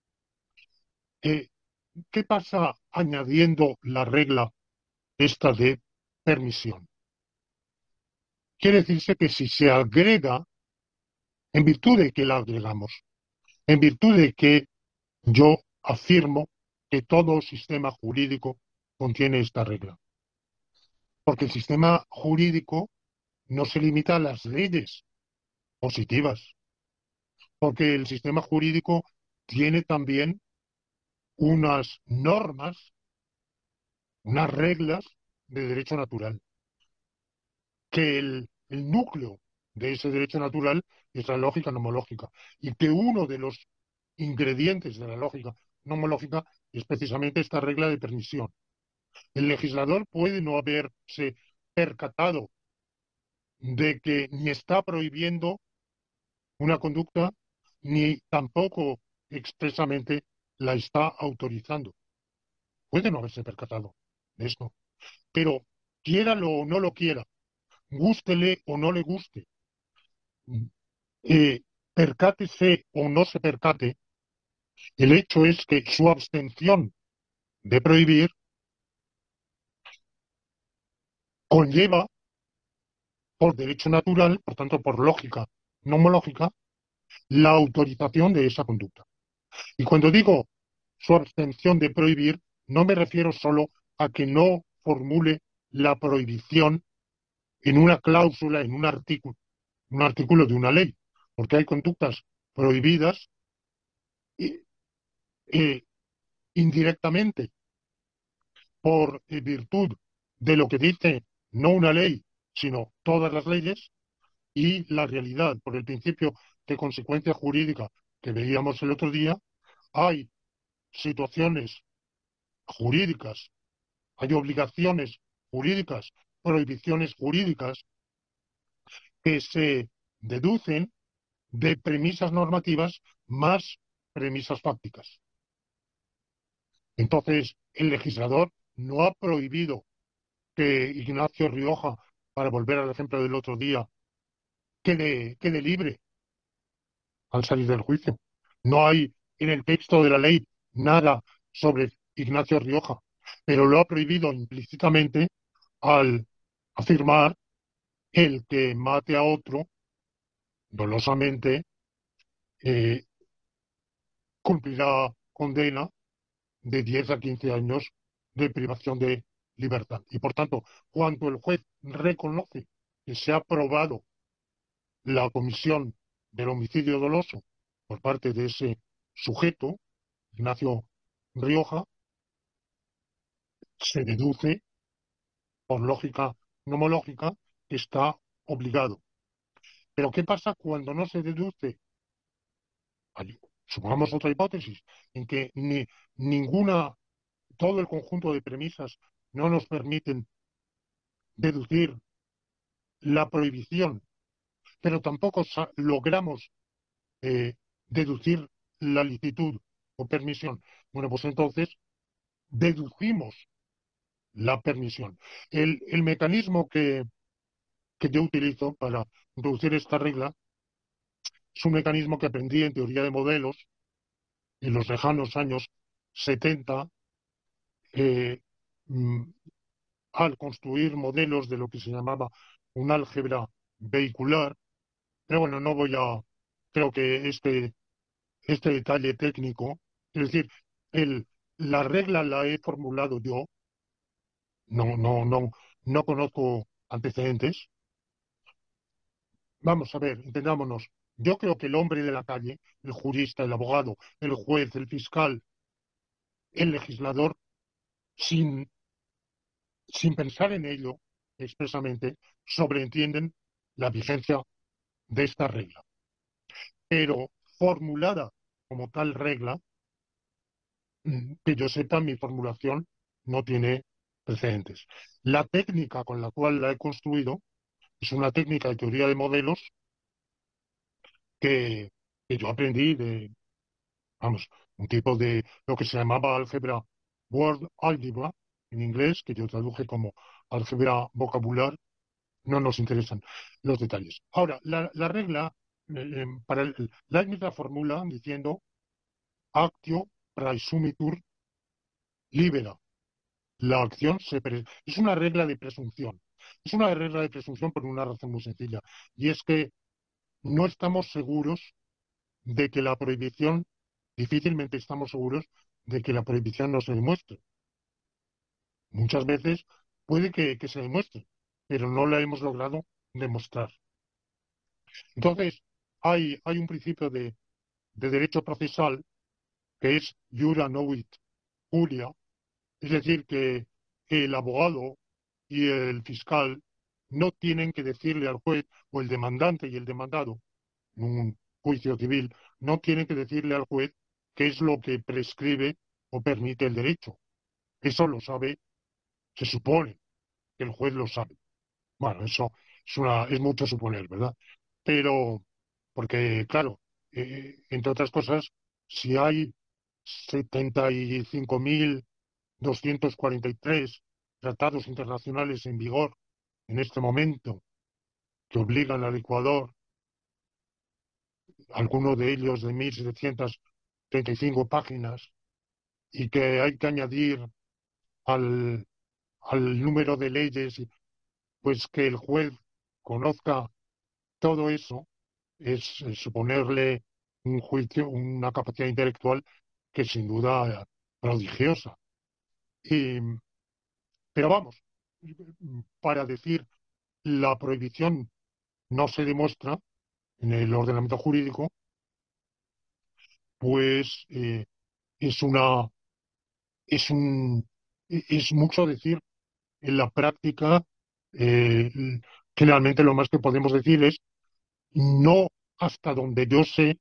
Eh, ¿Qué pasa añadiendo la regla esta de permisión? Quiere decirse que si se agrega, en virtud de que la agregamos, en virtud de que yo afirmo que todo sistema jurídico contiene esta regla, porque el sistema jurídico no se limita a las leyes positivas, porque el sistema jurídico tiene también unas normas, unas reglas de derecho natural, que el, el núcleo de ese derecho natural es la lógica nomológica, y que uno de los ingredientes de la lógica nomológica es precisamente esta regla de permisión. El legislador puede no haberse percatado de que ni está prohibiendo una conducta, ni tampoco expresamente la está autorizando. Puede no haberse percatado de esto, pero quiéralo o no lo quiera, gústele o no le guste, eh, percátese o no se percate, el hecho es que su abstención de prohibir conlleva, por derecho natural, por tanto por lógica nomológica, la autorización de esa conducta. Y cuando digo su abstención de prohibir, no me refiero solo a que no formule la prohibición en una cláusula, en un artículo, un artículo de una ley, porque hay conductas prohibidas eh, eh, indirectamente por eh, virtud de lo que dice no una ley, sino todas las leyes, y la realidad, por el principio de consecuencia jurídica que veíamos el otro día, hay situaciones jurídicas, hay obligaciones jurídicas, prohibiciones jurídicas que se deducen de premisas normativas más premisas fácticas. Entonces, el legislador no ha prohibido que Ignacio Rioja, para volver al ejemplo del otro día, quede, quede libre al salir del juicio. No hay en el texto de la ley nada sobre Ignacio Rioja, pero lo ha prohibido implícitamente al afirmar el que mate a otro dolosamente eh, cumplirá condena de diez a quince años de privación de libertad. Y por tanto, cuando el juez reconoce que se ha aprobado la comisión del homicidio doloso por parte de ese sujeto, Ignacio Rioja, se deduce, por lógica nomológica, que está obligado. Pero ¿qué pasa cuando no se deduce? Hay- Supongamos otra hipótesis, en que ni ninguna, todo el conjunto de premisas no nos permiten deducir la prohibición, pero tampoco sa- logramos eh, deducir la licitud o permisión. Bueno, pues entonces deducimos la permisión. El, el mecanismo que, que yo utilizo para introducir esta regla es un mecanismo que aprendí en teoría de modelos en los lejanos años setenta, eh, mm, al construir modelos de lo que se llamaba un álgebra vehicular. Pero bueno, no voy a, creo que este, este detalle técnico, es decir, el, la regla la he formulado yo, no, no, no, no conozco antecedentes. Vamos a ver, entendámonos. Yo creo que el hombre de la calle, el jurista, el abogado, el juez, el fiscal, el legislador, sin, sin pensar en ello expresamente, sobreentienden la vigencia de esta regla. Pero formulada como tal regla, mm, que yo sepa, mi formulación no tiene precedentes. La técnica con la cual la he construido es una técnica de teoría de modelos que, que yo aprendí de, vamos, un tipo de lo que se llamaba álgebra word algebra en inglés, que yo traduje como álgebra vocabular. No nos interesan los detalles. Ahora, la, la regla, eh, eh, para el, Leibniz la formula diciendo actio praesumitur libera. La acción se pre- es una regla de presunción. Es una regla de presunción por una razón muy sencilla, y es que no estamos seguros de que la prohibición, difícilmente estamos seguros de que la prohibición no se demuestre. Muchas veces puede que, que se demuestre, pero no la hemos logrado demostrar. Entonces, hay, hay un principio de, de derecho procesal que es iura novit curia, es decir, que el abogado y el fiscal no tienen que decirle al juez, o el demandante y el demandado, en un juicio civil, no tienen que decirle al juez qué es lo que prescribe o permite el derecho. Eso lo sabe, se supone que el juez lo sabe. Bueno, eso es, una, es mucho suponer, ¿verdad? Pero, porque, claro, eh, entre otras cosas, si hay setenta y cinco mil doscientos cuarenta y tres tratados internacionales en vigor en este momento que obligan al Ecuador, algunos de ellos de mil setecientas treinta y cinco páginas, y que hay que añadir al, al número de leyes, pues que el juez conozca todo eso, es, es suponerle un juicio, una capacidad intelectual que sin duda prodigiosa. Y, pero vamos, para decir la prohibición no se demuestra en el ordenamiento jurídico, pues eh, es una es un es mucho decir. En la práctica, eh, generalmente lo más que podemos decir es no, hasta donde yo sé,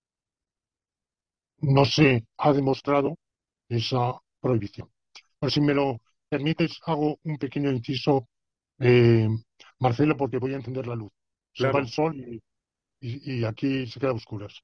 no se ha demostrado esa prohibición. Por si me lo permites, hago un pequeño inciso, eh, Marcelo, porque voy a encender la luz. Se va el Claro, sol y, y- y aquí se queda a oscuras.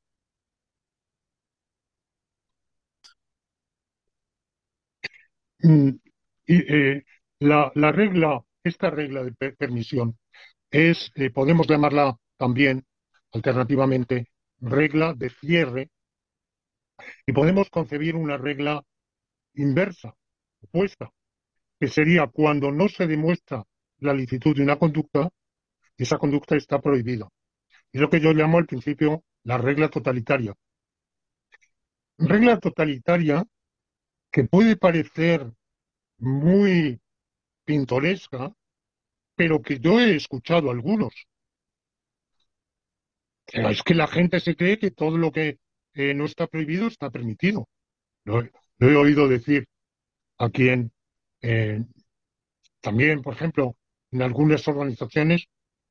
Mm, y, eh, la, la regla, esta regla de per- permisión es, eh, podemos llamarla también, alternativamente, regla de cierre, y podemos concebir una regla inversa, opuesta, que sería cuando no se demuestra la licitud de una conducta, esa conducta está prohibida. Es lo que yo llamo al principio la regla totalitaria. Regla totalitaria que puede parecer muy pintoresca, pero que yo he escuchado algunos. Pero es que la gente se cree que todo lo que eh, no está prohibido está permitido. Lo, he lo he oído decir aquí en, eh, también, por ejemplo, en algunas organizaciones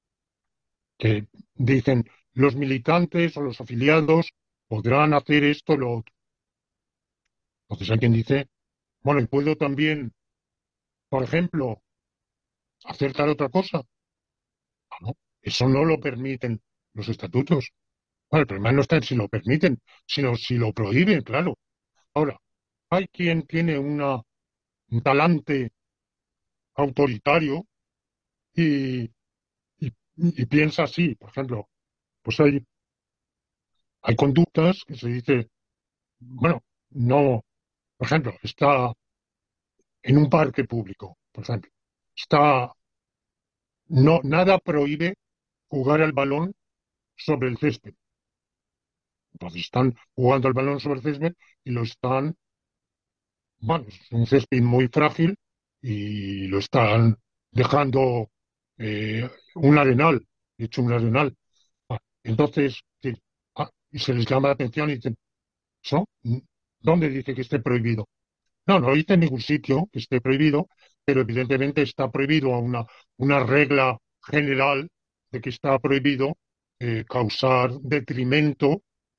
que dicen los militantes o los afiliados podrán hacer esto o lo otro. Entonces hay quien dice, bueno, y puedo también, por ejemplo, hacer tal otra cosa. Ah, no, eso no lo permiten los estatutos. Bueno, el problema no está en si lo permiten, sino si lo prohíben, claro. Ahora, hay quien tiene una, un talante autoritario y, y, y piensa así. Por ejemplo, pues hay, hay conductas que se dice, bueno, no, por ejemplo, está en un parque público, por ejemplo, está, no, nada prohíbe jugar al balón sobre el césped. Entonces están jugando al balón sobre el césped y lo están, bueno, es un césped muy frágil y lo están dejando eh, un arenal, hecho un arenal. Ah, entonces, sí, ah, y se les llama la atención y dicen, ¿so? ¿Dónde dice que esté prohibido? No, no dice en ningún sitio que esté prohibido, pero evidentemente está prohibido a una, una regla general de que está prohibido eh, causar detrimento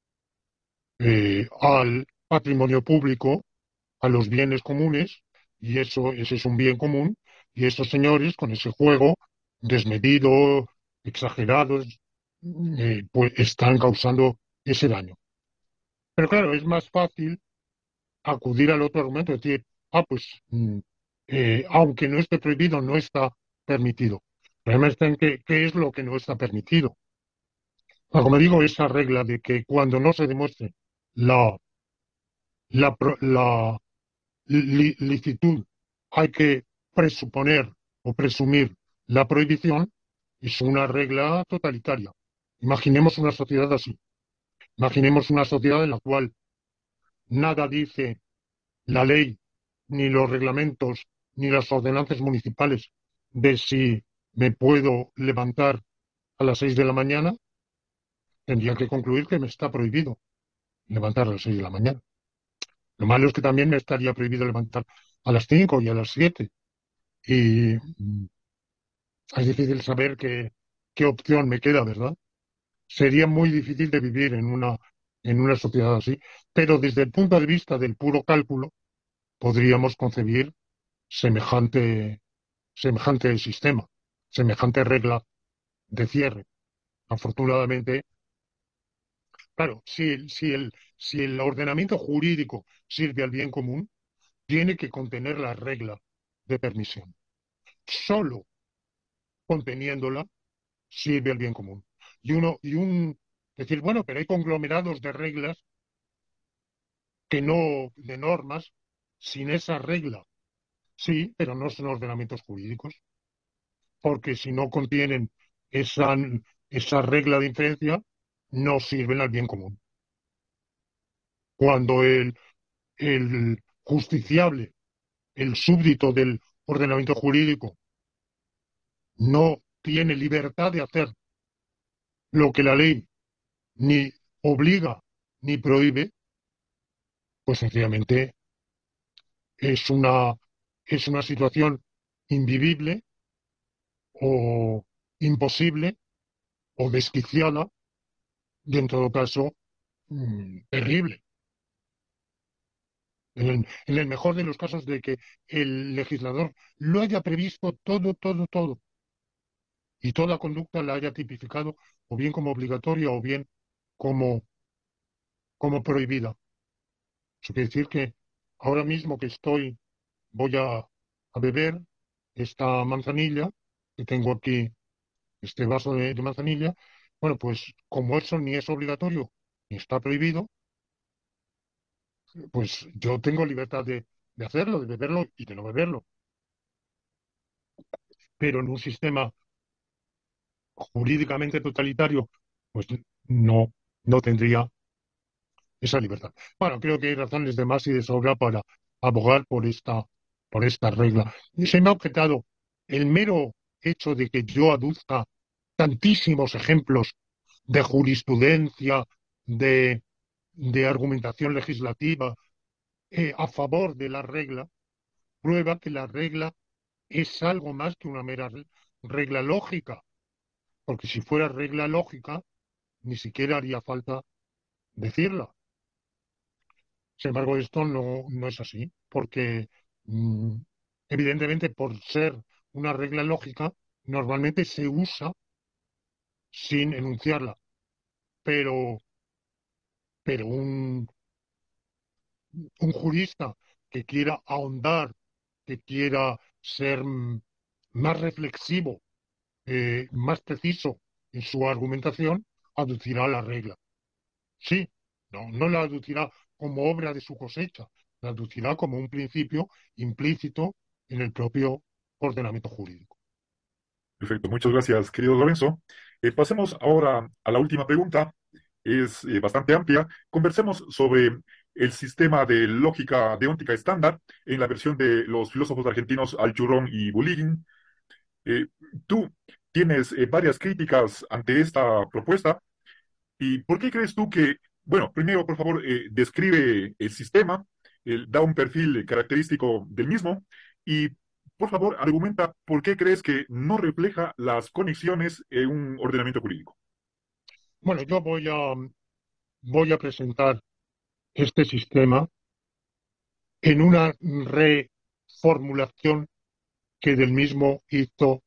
eh, al patrimonio público, a los bienes comunes, y eso, ese es un bien común, y esos señores con ese juego desmedido, exagerados, eh, pues están causando ese daño. Pero claro, es más fácil acudir al otro argumento, es decir, ah, pues, mm, eh, aunque no esté prohibido, no está permitido. El problema está en que, qué es lo que no está permitido. Ah, como digo, esa regla de que cuando no se demuestre la, la, pro- la li- licitud, hay que presuponer o presumir la prohibición, es una regla totalitaria. Imaginemos una sociedad así. Imaginemos una sociedad en la cual nada dice la ley, ni los reglamentos, ni las ordenanzas municipales de si me puedo levantar a las seis de la mañana, tendría que concluir que me está prohibido levantar a las seis de la mañana. Lo malo es que también me estaría prohibido levantar a las cinco y a las siete. Y mm, es difícil saber qué, qué opción me queda, ¿verdad? Sería muy difícil de vivir en una, en una sociedad así. Pero desde el punto de vista del puro cálculo, podríamos concebir semejante semejante sistema, semejante regla de cierre. Afortunadamente, claro, si el, si el, si el ordenamiento jurídico sirve al bien común, tiene que contener la regla de permisión. Solo conteniéndola sirve al bien común. Y uno, y un decir, bueno, pero hay conglomerados de reglas que no, de normas, sin esa regla. Sí, pero no son ordenamientos jurídicos, porque si no contienen esa, esa regla de inferencia, no sirven al bien común. Cuando el, el justiciable, el súbdito del ordenamiento jurídico, no tiene libertad de hacer lo que la ley ni obliga ni prohíbe, pues sencillamente es una, es una situación invivible o imposible o desquiciada y en todo caso mm, terrible. En el, en el mejor de los casos de que el legislador lo haya previsto todo, todo, todo, y toda conducta la haya tipificado o bien como obligatoria o bien como, como prohibida. Eso quiere decir que ahora mismo que estoy, voy a, a beber esta manzanilla, que tengo aquí este vaso de, de manzanilla, bueno, pues como eso ni es obligatorio ni está prohibido, pues yo tengo libertad de, de hacerlo, de beberlo y de no beberlo. Pero en un sistema jurídicamente totalitario, pues no, no tendría esa libertad. Bueno, creo que hay razones de más y de sobra para abogar por esta, por esta regla. Y se me ha objetado el mero hecho de que yo aduzca tantísimos ejemplos de jurisprudencia, de, de argumentación legislativa eh, a favor de la regla, prueba que la regla es algo más que una mera re- regla lógica, porque si fuera regla lógica, ni siquiera haría falta decirla. Sin embargo, esto no, no es así, porque mm, evidentemente por ser una regla lógica, normalmente se usa sin enunciarla, pero, pero un, un jurista que quiera ahondar, que quiera ser mm, más reflexivo, eh, más preciso en su argumentación, aducirá la regla. Sí, no, no la aducirá como obra de su cosecha, la aducirá como un principio implícito en el propio ordenamiento jurídico. Perfecto, muchas gracias, querido Lorenzo. Eh, pasemos ahora a la última pregunta. Es eh, bastante amplia. Conversemos sobre el sistema de lógica deóntica estándar en la versión de los filósofos argentinos Alchurrón y Bulligin. Eh, Tú tienes eh, varias críticas ante esta propuesta. ¿Y por qué crees tú que, bueno, primero, por favor, eh, describe el sistema, eh, da un perfil característico del mismo y, por favor, argumenta por qué crees que no refleja las conexiones en un ordenamiento jurídico? Bueno, yo voy a, voy a presentar este sistema en una reformulación que del mismo hizo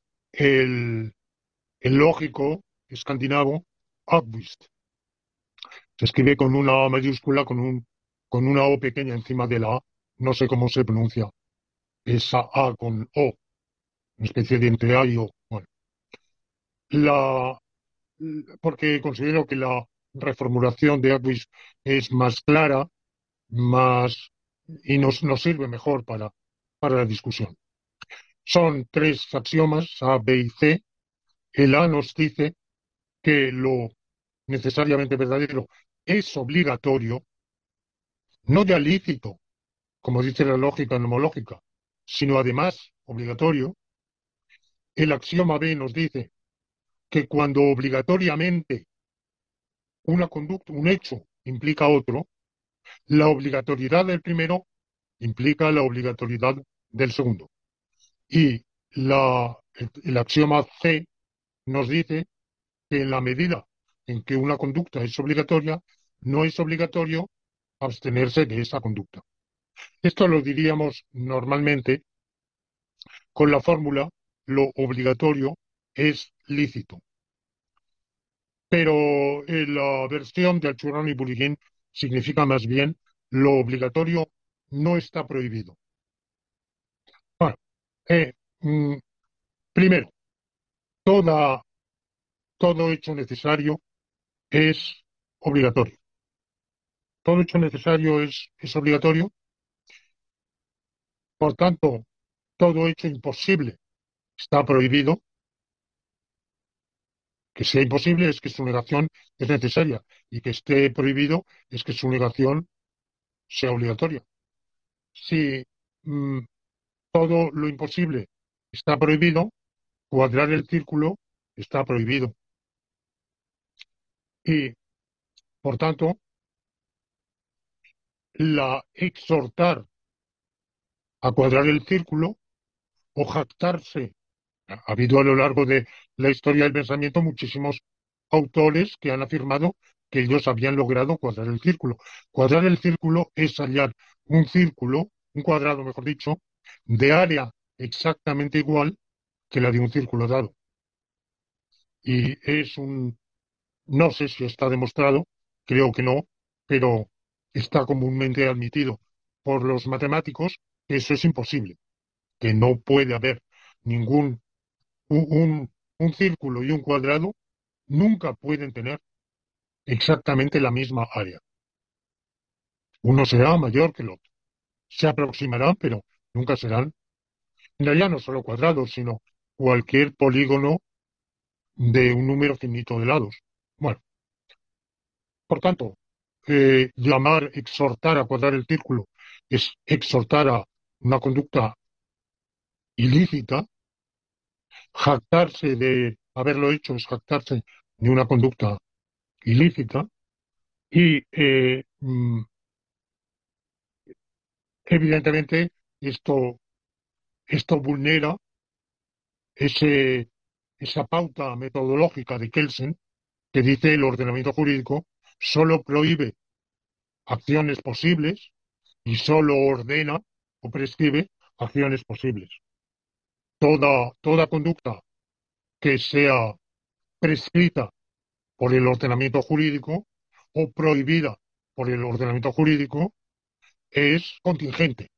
el, el lógico escandinavo August. Se escribe con una A mayúscula, con un, con una O pequeña encima de la A. No sé cómo se pronuncia esa A con O, una especie de entre A y O. Bueno, la, porque considero que la reformulación de August es más clara, más y nos, nos sirve mejor para, para la discusión. Son tres axiomas, A, B y C. El A nos dice que lo necesariamente verdadero es obligatorio, no ya lícito, como dice la lógica nomológica, sino además obligatorio. El axioma B nos dice que cuando obligatoriamente una conducta, un hecho implica otro, la obligatoriedad del primero implica la obligatoriedad del segundo. Y la, el, el axioma C nos dice que en la medida en que una conducta es obligatoria, no es obligatorio abstenerse de esa conducta. Esto lo diríamos normalmente con la fórmula lo obligatorio es lícito. Pero en la versión de Alchurrón y Bulligin significa más bien lo obligatorio no está prohibido. Bueno, eh, mm, primero, toda, todo hecho necesario es obligatorio. Todo hecho necesario es, es obligatorio. Por tanto, todo hecho imposible está prohibido. Que sea imposible es que su negación es necesaria y que esté prohibido es que su negación sea obligatoria. Si mm, todo lo imposible está prohibido, cuadrar el círculo está prohibido. Y, por tanto, la exhortar a cuadrar el círculo o jactarse. Ha habido a lo largo de la historia del pensamiento muchísimos autores que han afirmado que ellos habían logrado cuadrar el círculo. Cuadrar el círculo es hallar un círculo, un cuadrado, mejor dicho, de área exactamente igual que la de un círculo dado. Y es un, no sé si está demostrado, creo que no, pero está comúnmente admitido por los matemáticos que eso es imposible, que no puede haber ningún un, un, un círculo y un cuadrado nunca pueden tener exactamente la misma área. Uno será mayor que el otro. Se aproximarán, pero nunca serán, en realidad no solo cuadrados, sino cualquier polígono de un número finito de lados. Bueno, por tanto, eh, llamar, exhortar a cuadrar el círculo es exhortar a una conducta ilícita, jactarse de haberlo hecho es jactarse de una conducta ilícita y eh, mm, evidentemente esto, esto vulnera ese, esa pauta metodológica de Kelsen que dice el ordenamiento jurídico solo prohíbe acciones posibles y solo ordena o prescribe acciones posibles. Toda, toda conducta que sea prescrita por el ordenamiento jurídico o prohibida por el ordenamiento jurídico es contingente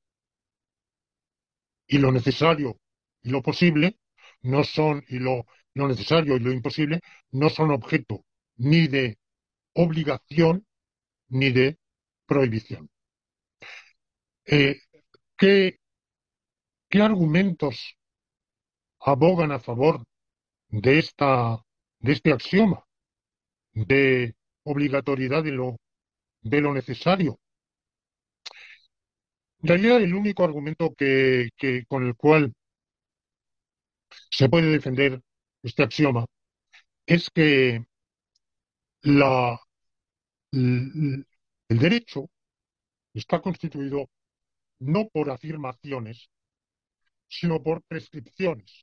y lo necesario y lo posible no son, y lo, lo necesario y lo imposible no son objeto ni de obligación ni de prohibición. Eh, ¿qué, qué argumentos abogan a favor de esta, de este axioma de obligatoriedad de lo, de lo necesario? En realidad, el único argumento que, que, con el cual se puede defender este axioma es que la, l- el derecho está constituido no por afirmaciones, sino por prescripciones,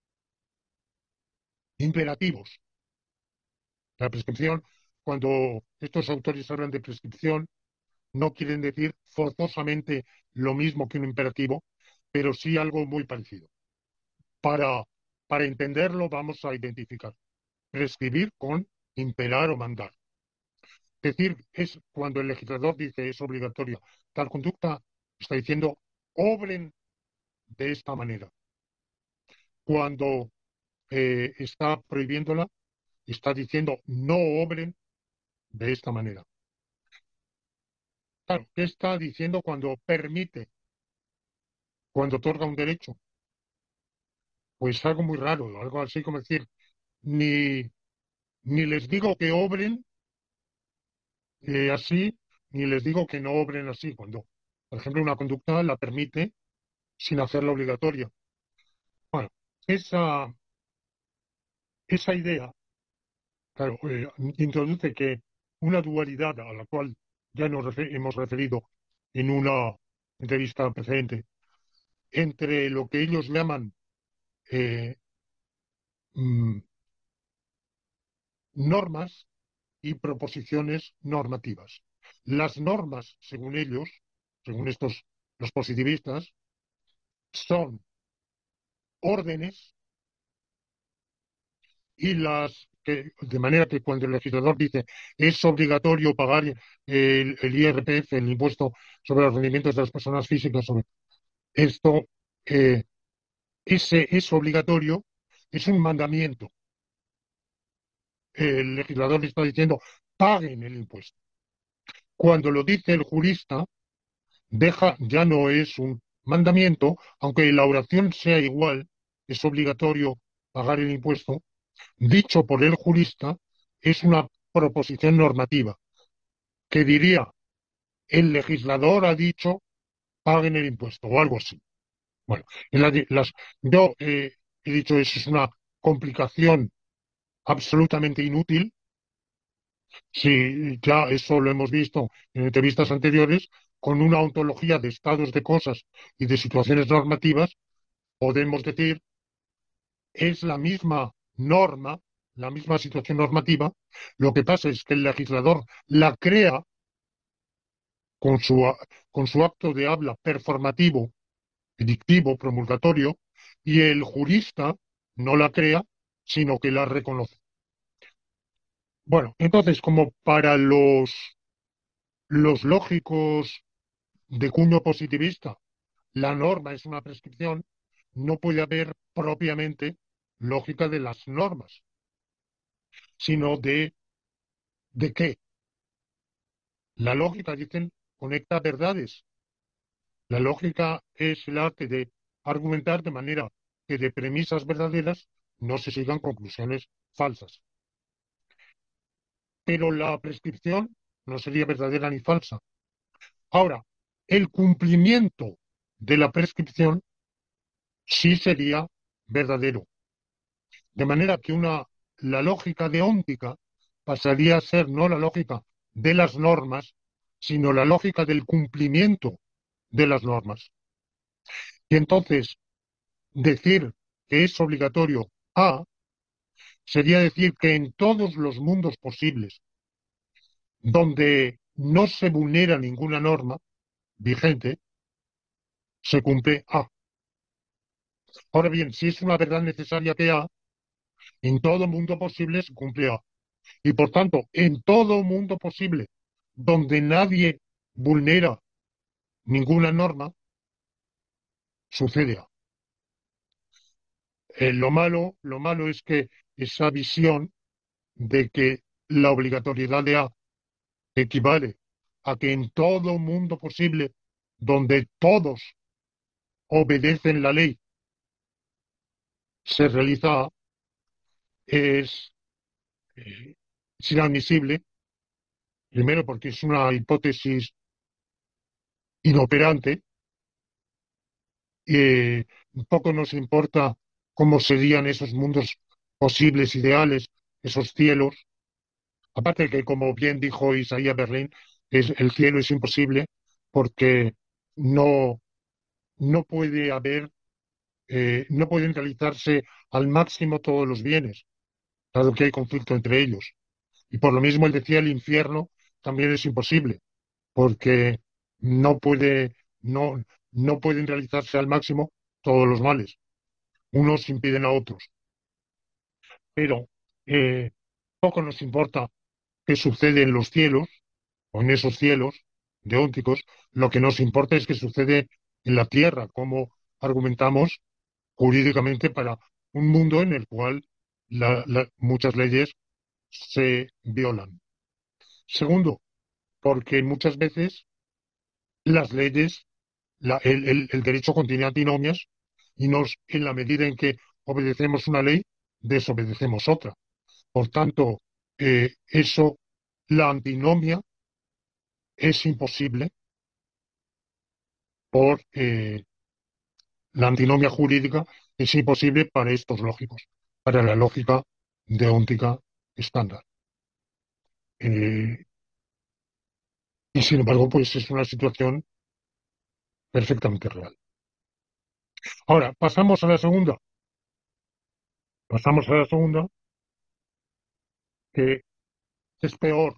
imperativos. La prescripción, cuando estos autores hablan de prescripción, no quieren decir forzosamente lo mismo que un imperativo, pero sí algo muy parecido. Para, para entenderlo, vamos a identificar prescribir con imperar o mandar. Es decir, es cuando el legislador dice es obligatoria tal conducta, está diciendo obren de esta manera. Cuando eh, está prohibiéndola, está diciendo no obren de esta manera. Claro, ¿qué está diciendo cuando permite, cuando otorga un derecho? Pues algo muy raro, algo así como decir, ni, ni les digo que obren eh, así, ni les digo que no obren así. Cuando, por ejemplo, una conducta la permite sin hacerla obligatoria. Bueno, esa, esa idea, claro, eh, introduce que una dualidad a la cual ya nos refe- hemos referido en una entrevista precedente, entre lo que ellos llaman eh, mm, normas y proposiciones normativas. Las normas, según ellos, según estos, los positivistas, son órdenes y las que, de manera que cuando el legislador dice es obligatorio pagar el, el I R P F, el impuesto sobre los rendimientos de las personas físicas, sobre esto, eh, ese es obligatorio, es un mandamiento. El legislador le está diciendo paguen el impuesto. Cuando lo dice el jurista, deja, ya no es un mandamiento, aunque la oración sea igual, es obligatorio pagar el impuesto, dicho por el jurista, es una proposición normativa, que diría, el legislador ha dicho, paguen el impuesto, o algo así. Bueno, en la- las, yo eh, he dicho, eso es una complicación absolutamente inútil. Si ya eso lo hemos visto en entrevistas anteriores, con una ontología de estados de cosas y de situaciones normativas, podemos decir, es la misma norma, la misma situación normativa, lo que pasa es que el legislador la crea con su, con su acto de habla performativo, dictivo, promulgatorio, y el jurista no la crea, sino que la reconoce. Bueno, entonces, como para los, los lógicos de cuño positivista, la norma es una prescripción, no puede haber propiamente lógica de las normas, sino de, ¿de qué? La lógica, dicen, conecta verdades. La lógica es el arte de argumentar de manera que de premisas verdaderas no se sigan conclusiones falsas. Pero la prescripción no sería verdadera ni falsa. Ahora, el cumplimiento de la prescripción sí sería verdadero. De manera que una, la lógica deóntica pasaría a ser no la lógica de las normas, sino la lógica del cumplimiento de las normas. Y entonces, decir que es obligatorio A sería decir que en todos los mundos posibles donde no se vulnera ninguna norma vigente, se cumple A. Ahora bien, si es una verdad necesaria que A, en todo mundo posible se cumple A. Y por tanto, en todo mundo posible donde nadie vulnera ninguna norma, sucede A. Eh, lo malo, lo malo es que esa visión de que la obligatoriedad de A equivale a que en todo mundo posible donde todos obedecen la ley se realiza A, es, eh, es inadmisible, primero porque es una hipótesis inoperante, y un poco nos importa cómo serían esos mundos posibles, ideales, esos cielos. Aparte de que, como bien dijo Isaías Berlín, es, el cielo es imposible porque no, no puede haber, eh, no pueden realizarse al máximo todos los bienes, dado que hay conflicto entre ellos. Y por lo mismo él decía el infierno también es imposible, porque no puede, no, no pueden realizarse al máximo todos los males. Unos impiden a otros. Pero eh, poco nos importa qué sucede en los cielos o en esos cielos deónticos. Lo que nos importa es qué sucede en la tierra, cómo argumentamos jurídicamente para un mundo en el cual la- la- muchas leyes se violan. Segundo, porque muchas veces las leyes, la- el, el- el derecho contiene antinomias y nos, en la medida en que obedecemos una ley, desobedecemos otra. Por tanto, eh, eso, la antinomia es imposible por eh, la antinomia jurídica es imposible para estos lógicos, para la lógica deóntica estándar. Eh, y sin embargo, pues es una situación perfectamente real. Ahora, pasamos a la segunda. Pasamos a la segunda, que es peor.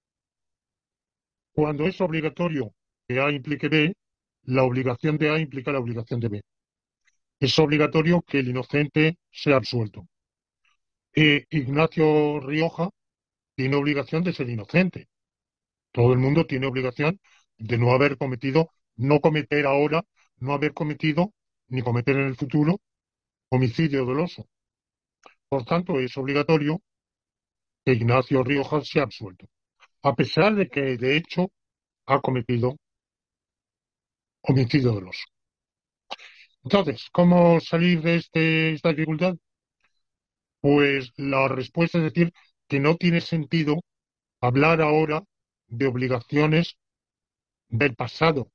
Cuando es obligatorio que A implique B, la obligación de A implica la obligación de B. Es obligatorio que el inocente sea absuelto. Eh, Ignacio Rioja tiene obligación de ser inocente. Todo el mundo tiene obligación de no haber cometido, no cometer ahora, no haber cometido, ni cometer en el futuro, homicidio doloso. Por tanto, es obligatorio que Ignacio Rioja sea absuelto, a pesar de que, de hecho, ha cometido homicidio doloso. Entonces, ¿cómo salir de este, esta dificultad? Pues la respuesta es decir que no tiene sentido hablar ahora de obligaciones del pasado.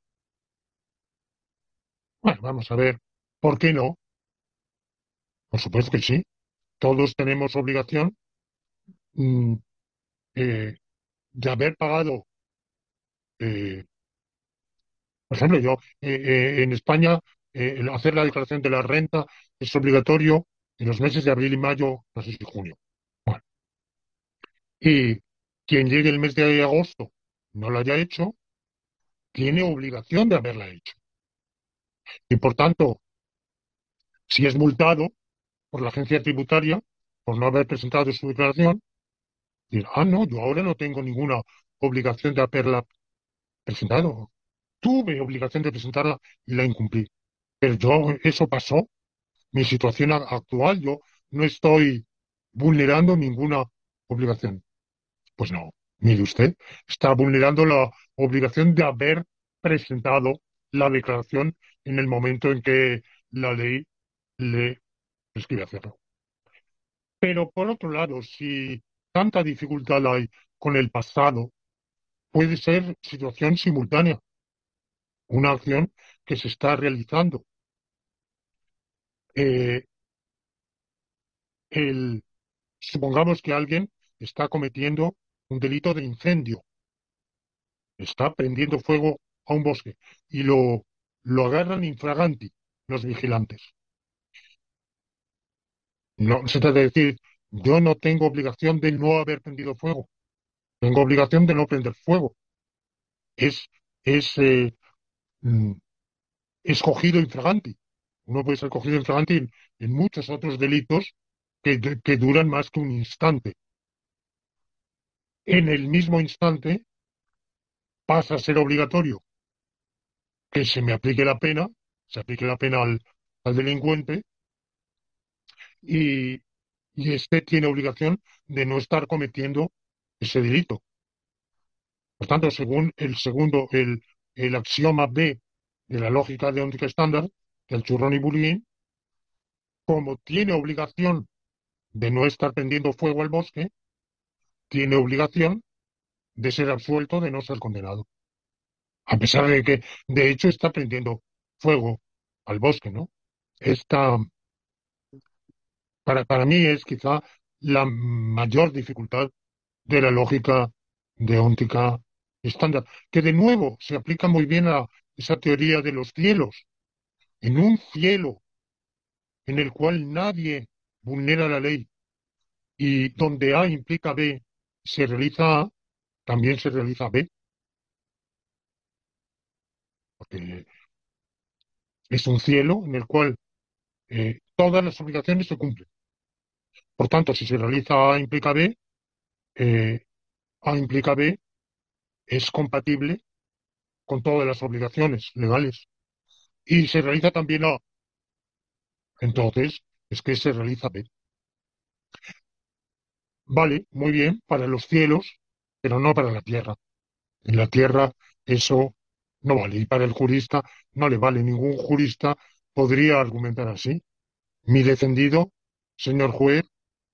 Bueno, vamos a ver, ¿por qué no? Por supuesto que sí. Todos tenemos obligación mm, eh, de haber pagado, eh, por ejemplo, yo eh, eh, en España eh, el hacer la declaración de la renta es obligatorio en los meses de abril y mayo, no sé si junio. Bueno, y quien llegue el mes de agosto no lo haya hecho, tiene obligación de haberla hecho. Y por tanto, si es multado por la agencia tributaria por no haber presentado su declaración, dirá, ah, no, yo ahora no tengo ninguna obligación de haberla presentado. Tuve obligación de presentarla y la incumplí. Pero yo, eso pasó. Mi situación a- actual, yo no estoy vulnerando ninguna obligación. Pues no, mire usted, está vulnerando la obligación de haber presentado la declaración en el momento en que la ley le prescribe hacerlo. Pero por otro lado, si tanta dificultad hay con el pasado, puede ser situación simultánea, una acción que se está realizando. Eh, el, supongamos que alguien está cometiendo un delito de incendio, está prendiendo fuego a un bosque y lo, lo agarran infraganti los vigilantes. No se trata de decir, yo no tengo obligación de no haber prendido fuego, tengo obligación de no prender fuego. Es, es eh, mm, es cogido infraganti. Uno puede ser cogido infraganti en, en muchos otros delitos que, que duran más que un instante. En el mismo instante pasa a ser obligatorio que se me aplique la pena, se aplique la pena al, al delincuente y, y éste tiene obligación de no estar cometiendo ese delito. Por tanto, según el segundo, el, el axioma B de la lógica deóntica estándar, del churrón y bullying, como tiene obligación de no estar prendiendo fuego al bosque, tiene obligación de ser absuelto de no ser condenado. A pesar de que, de hecho, está prendiendo fuego al bosque, ¿no? Esta, para, para mí es quizá la mayor dificultad de la lógica deóntica estándar, que de nuevo se aplica muy bien a esa teoría de los cielos. En un cielo en el cual nadie vulnera la ley y donde A implica B, se realiza A, también se realiza B, porque es un cielo en el cual eh, todas las obligaciones se cumplen. Por tanto, si se realiza A implica B, eh, A implica B es compatible con todas las obligaciones legales. Y se realiza también A, entonces es que se realiza B. Vale, muy bien, para los cielos, pero no para la tierra. En la tierra eso no vale. Y para el jurista no le vale. Ningún jurista podría argumentar así. Mi defendido, señor juez,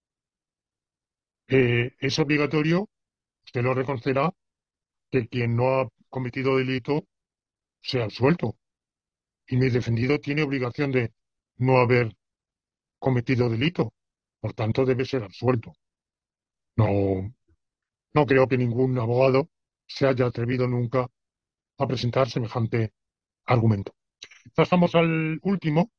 eh, es obligatorio, usted lo reconocerá, que quien no ha cometido delito sea absuelto. Y mi defendido tiene obligación de no haber cometido delito. Por tanto, debe ser absuelto. No, no creo que ningún abogado se haya atrevido nunca a presentar semejante argumento. Pasamos al último,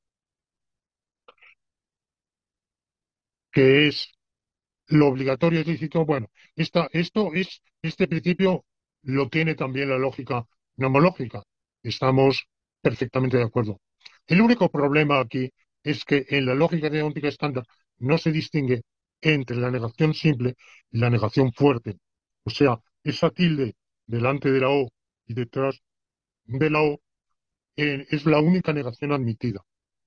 que es lo obligatorio es lícito. Bueno, esta, esto es, este principio lo tiene también la lógica nomológica. Estamos perfectamente de acuerdo. El único problema aquí es que en la lógica deóntica estándar no se distingue entre la negación simple y la negación fuerte. O sea, esa tilde delante de la O y detrás de la O eh, es la única negación admitida.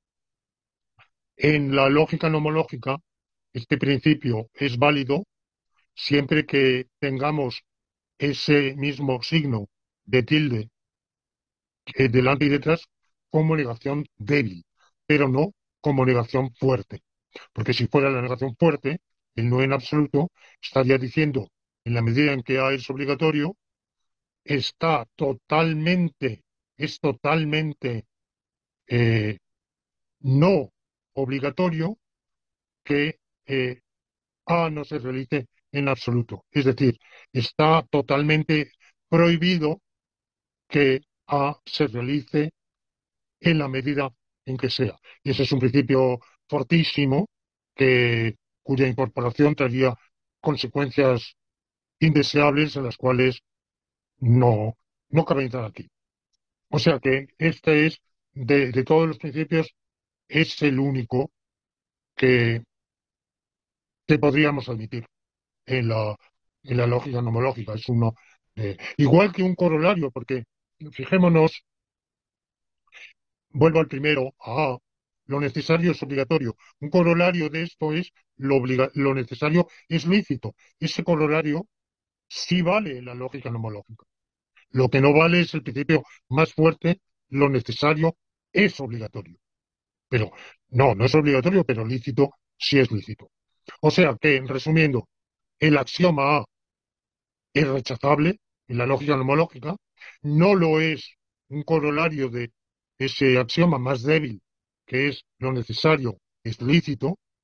En la lógica nomológica, este principio es válido siempre que tengamos ese mismo signo de tilde eh, delante y detrás como negación débil, pero no como negación fuerte. Porque si fuera la negación fuerte, el no en absoluto estaría diciendo, en la medida en que A es obligatorio, está totalmente, es totalmente eh, no obligatorio que eh, A no se realice en absoluto. Es decir, está totalmente prohibido que A se realice en la medida en que sea. Y ese es un principio fortísimo que, cuya incorporación traería consecuencias indeseables en las cuales no, no cabe entrar aquí. O sea que este es, de, de todos los principios, es el único que, que podríamos admitir en la, en la lógica nomológica. Es uno de- igual que un corolario, porque fijémonos, vuelvo al primero, ah, lo necesario es obligatorio. Un corolario de esto es lo, obliga- lo necesario es lícito. Ese corolario sí vale en la lógica nomológica. Lo que no vale es el principio más fuerte, lo necesario es obligatorio. Pero no, no es obligatorio, pero lícito sí es lícito. O sea que, resumiendo, el axioma A es rechazable en la lógica nomológica, no lo es un corolario de ese axioma más débil, que es lo necesario, es lícito,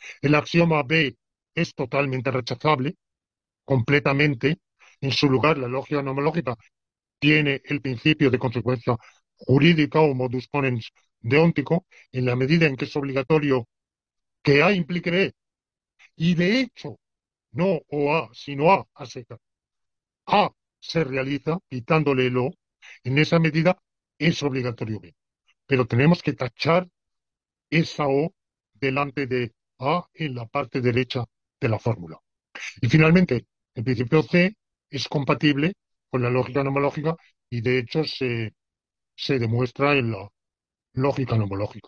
El axioma B es totalmente rechazable, completamente. En su lugar, la lógica nomológica tiene el principio de consecuencia jurídica o modus ponens deóntico, en la medida en que es obligatorio que A implique B. Y de hecho, no o A, sino A a seca. A se realiza quitándole el O, en esa medida es obligatorio B. Pero tenemos que tachar esa O delante de A en la parte derecha de la fórmula. Y finalmente, el principio C es compatible con la lógica nomológica y de hecho se, se demuestra en la lógica nomológica.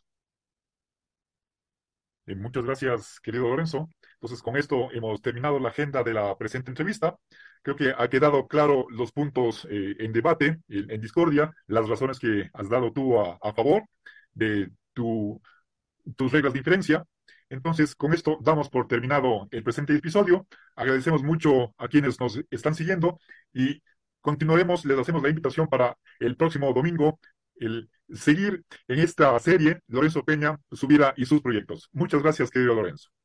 Eh, muchas gracias, querido Lorenzo. Entonces, con esto hemos terminado la agenda de la presente entrevista. Creo que ha quedado claro los puntos eh, en debate, en, en discordia, las razones que has dado tú a, a favor de tu, tus reglas de inferencia. Entonces, con esto damos por terminado el presente episodio. Agradecemos mucho a quienes nos están siguiendo y continuaremos, les hacemos la invitación para el próximo domingo, el seguir en esta serie, Lorenzo Peña, su vida y sus proyectos. Muchas gracias, querido Lorenzo.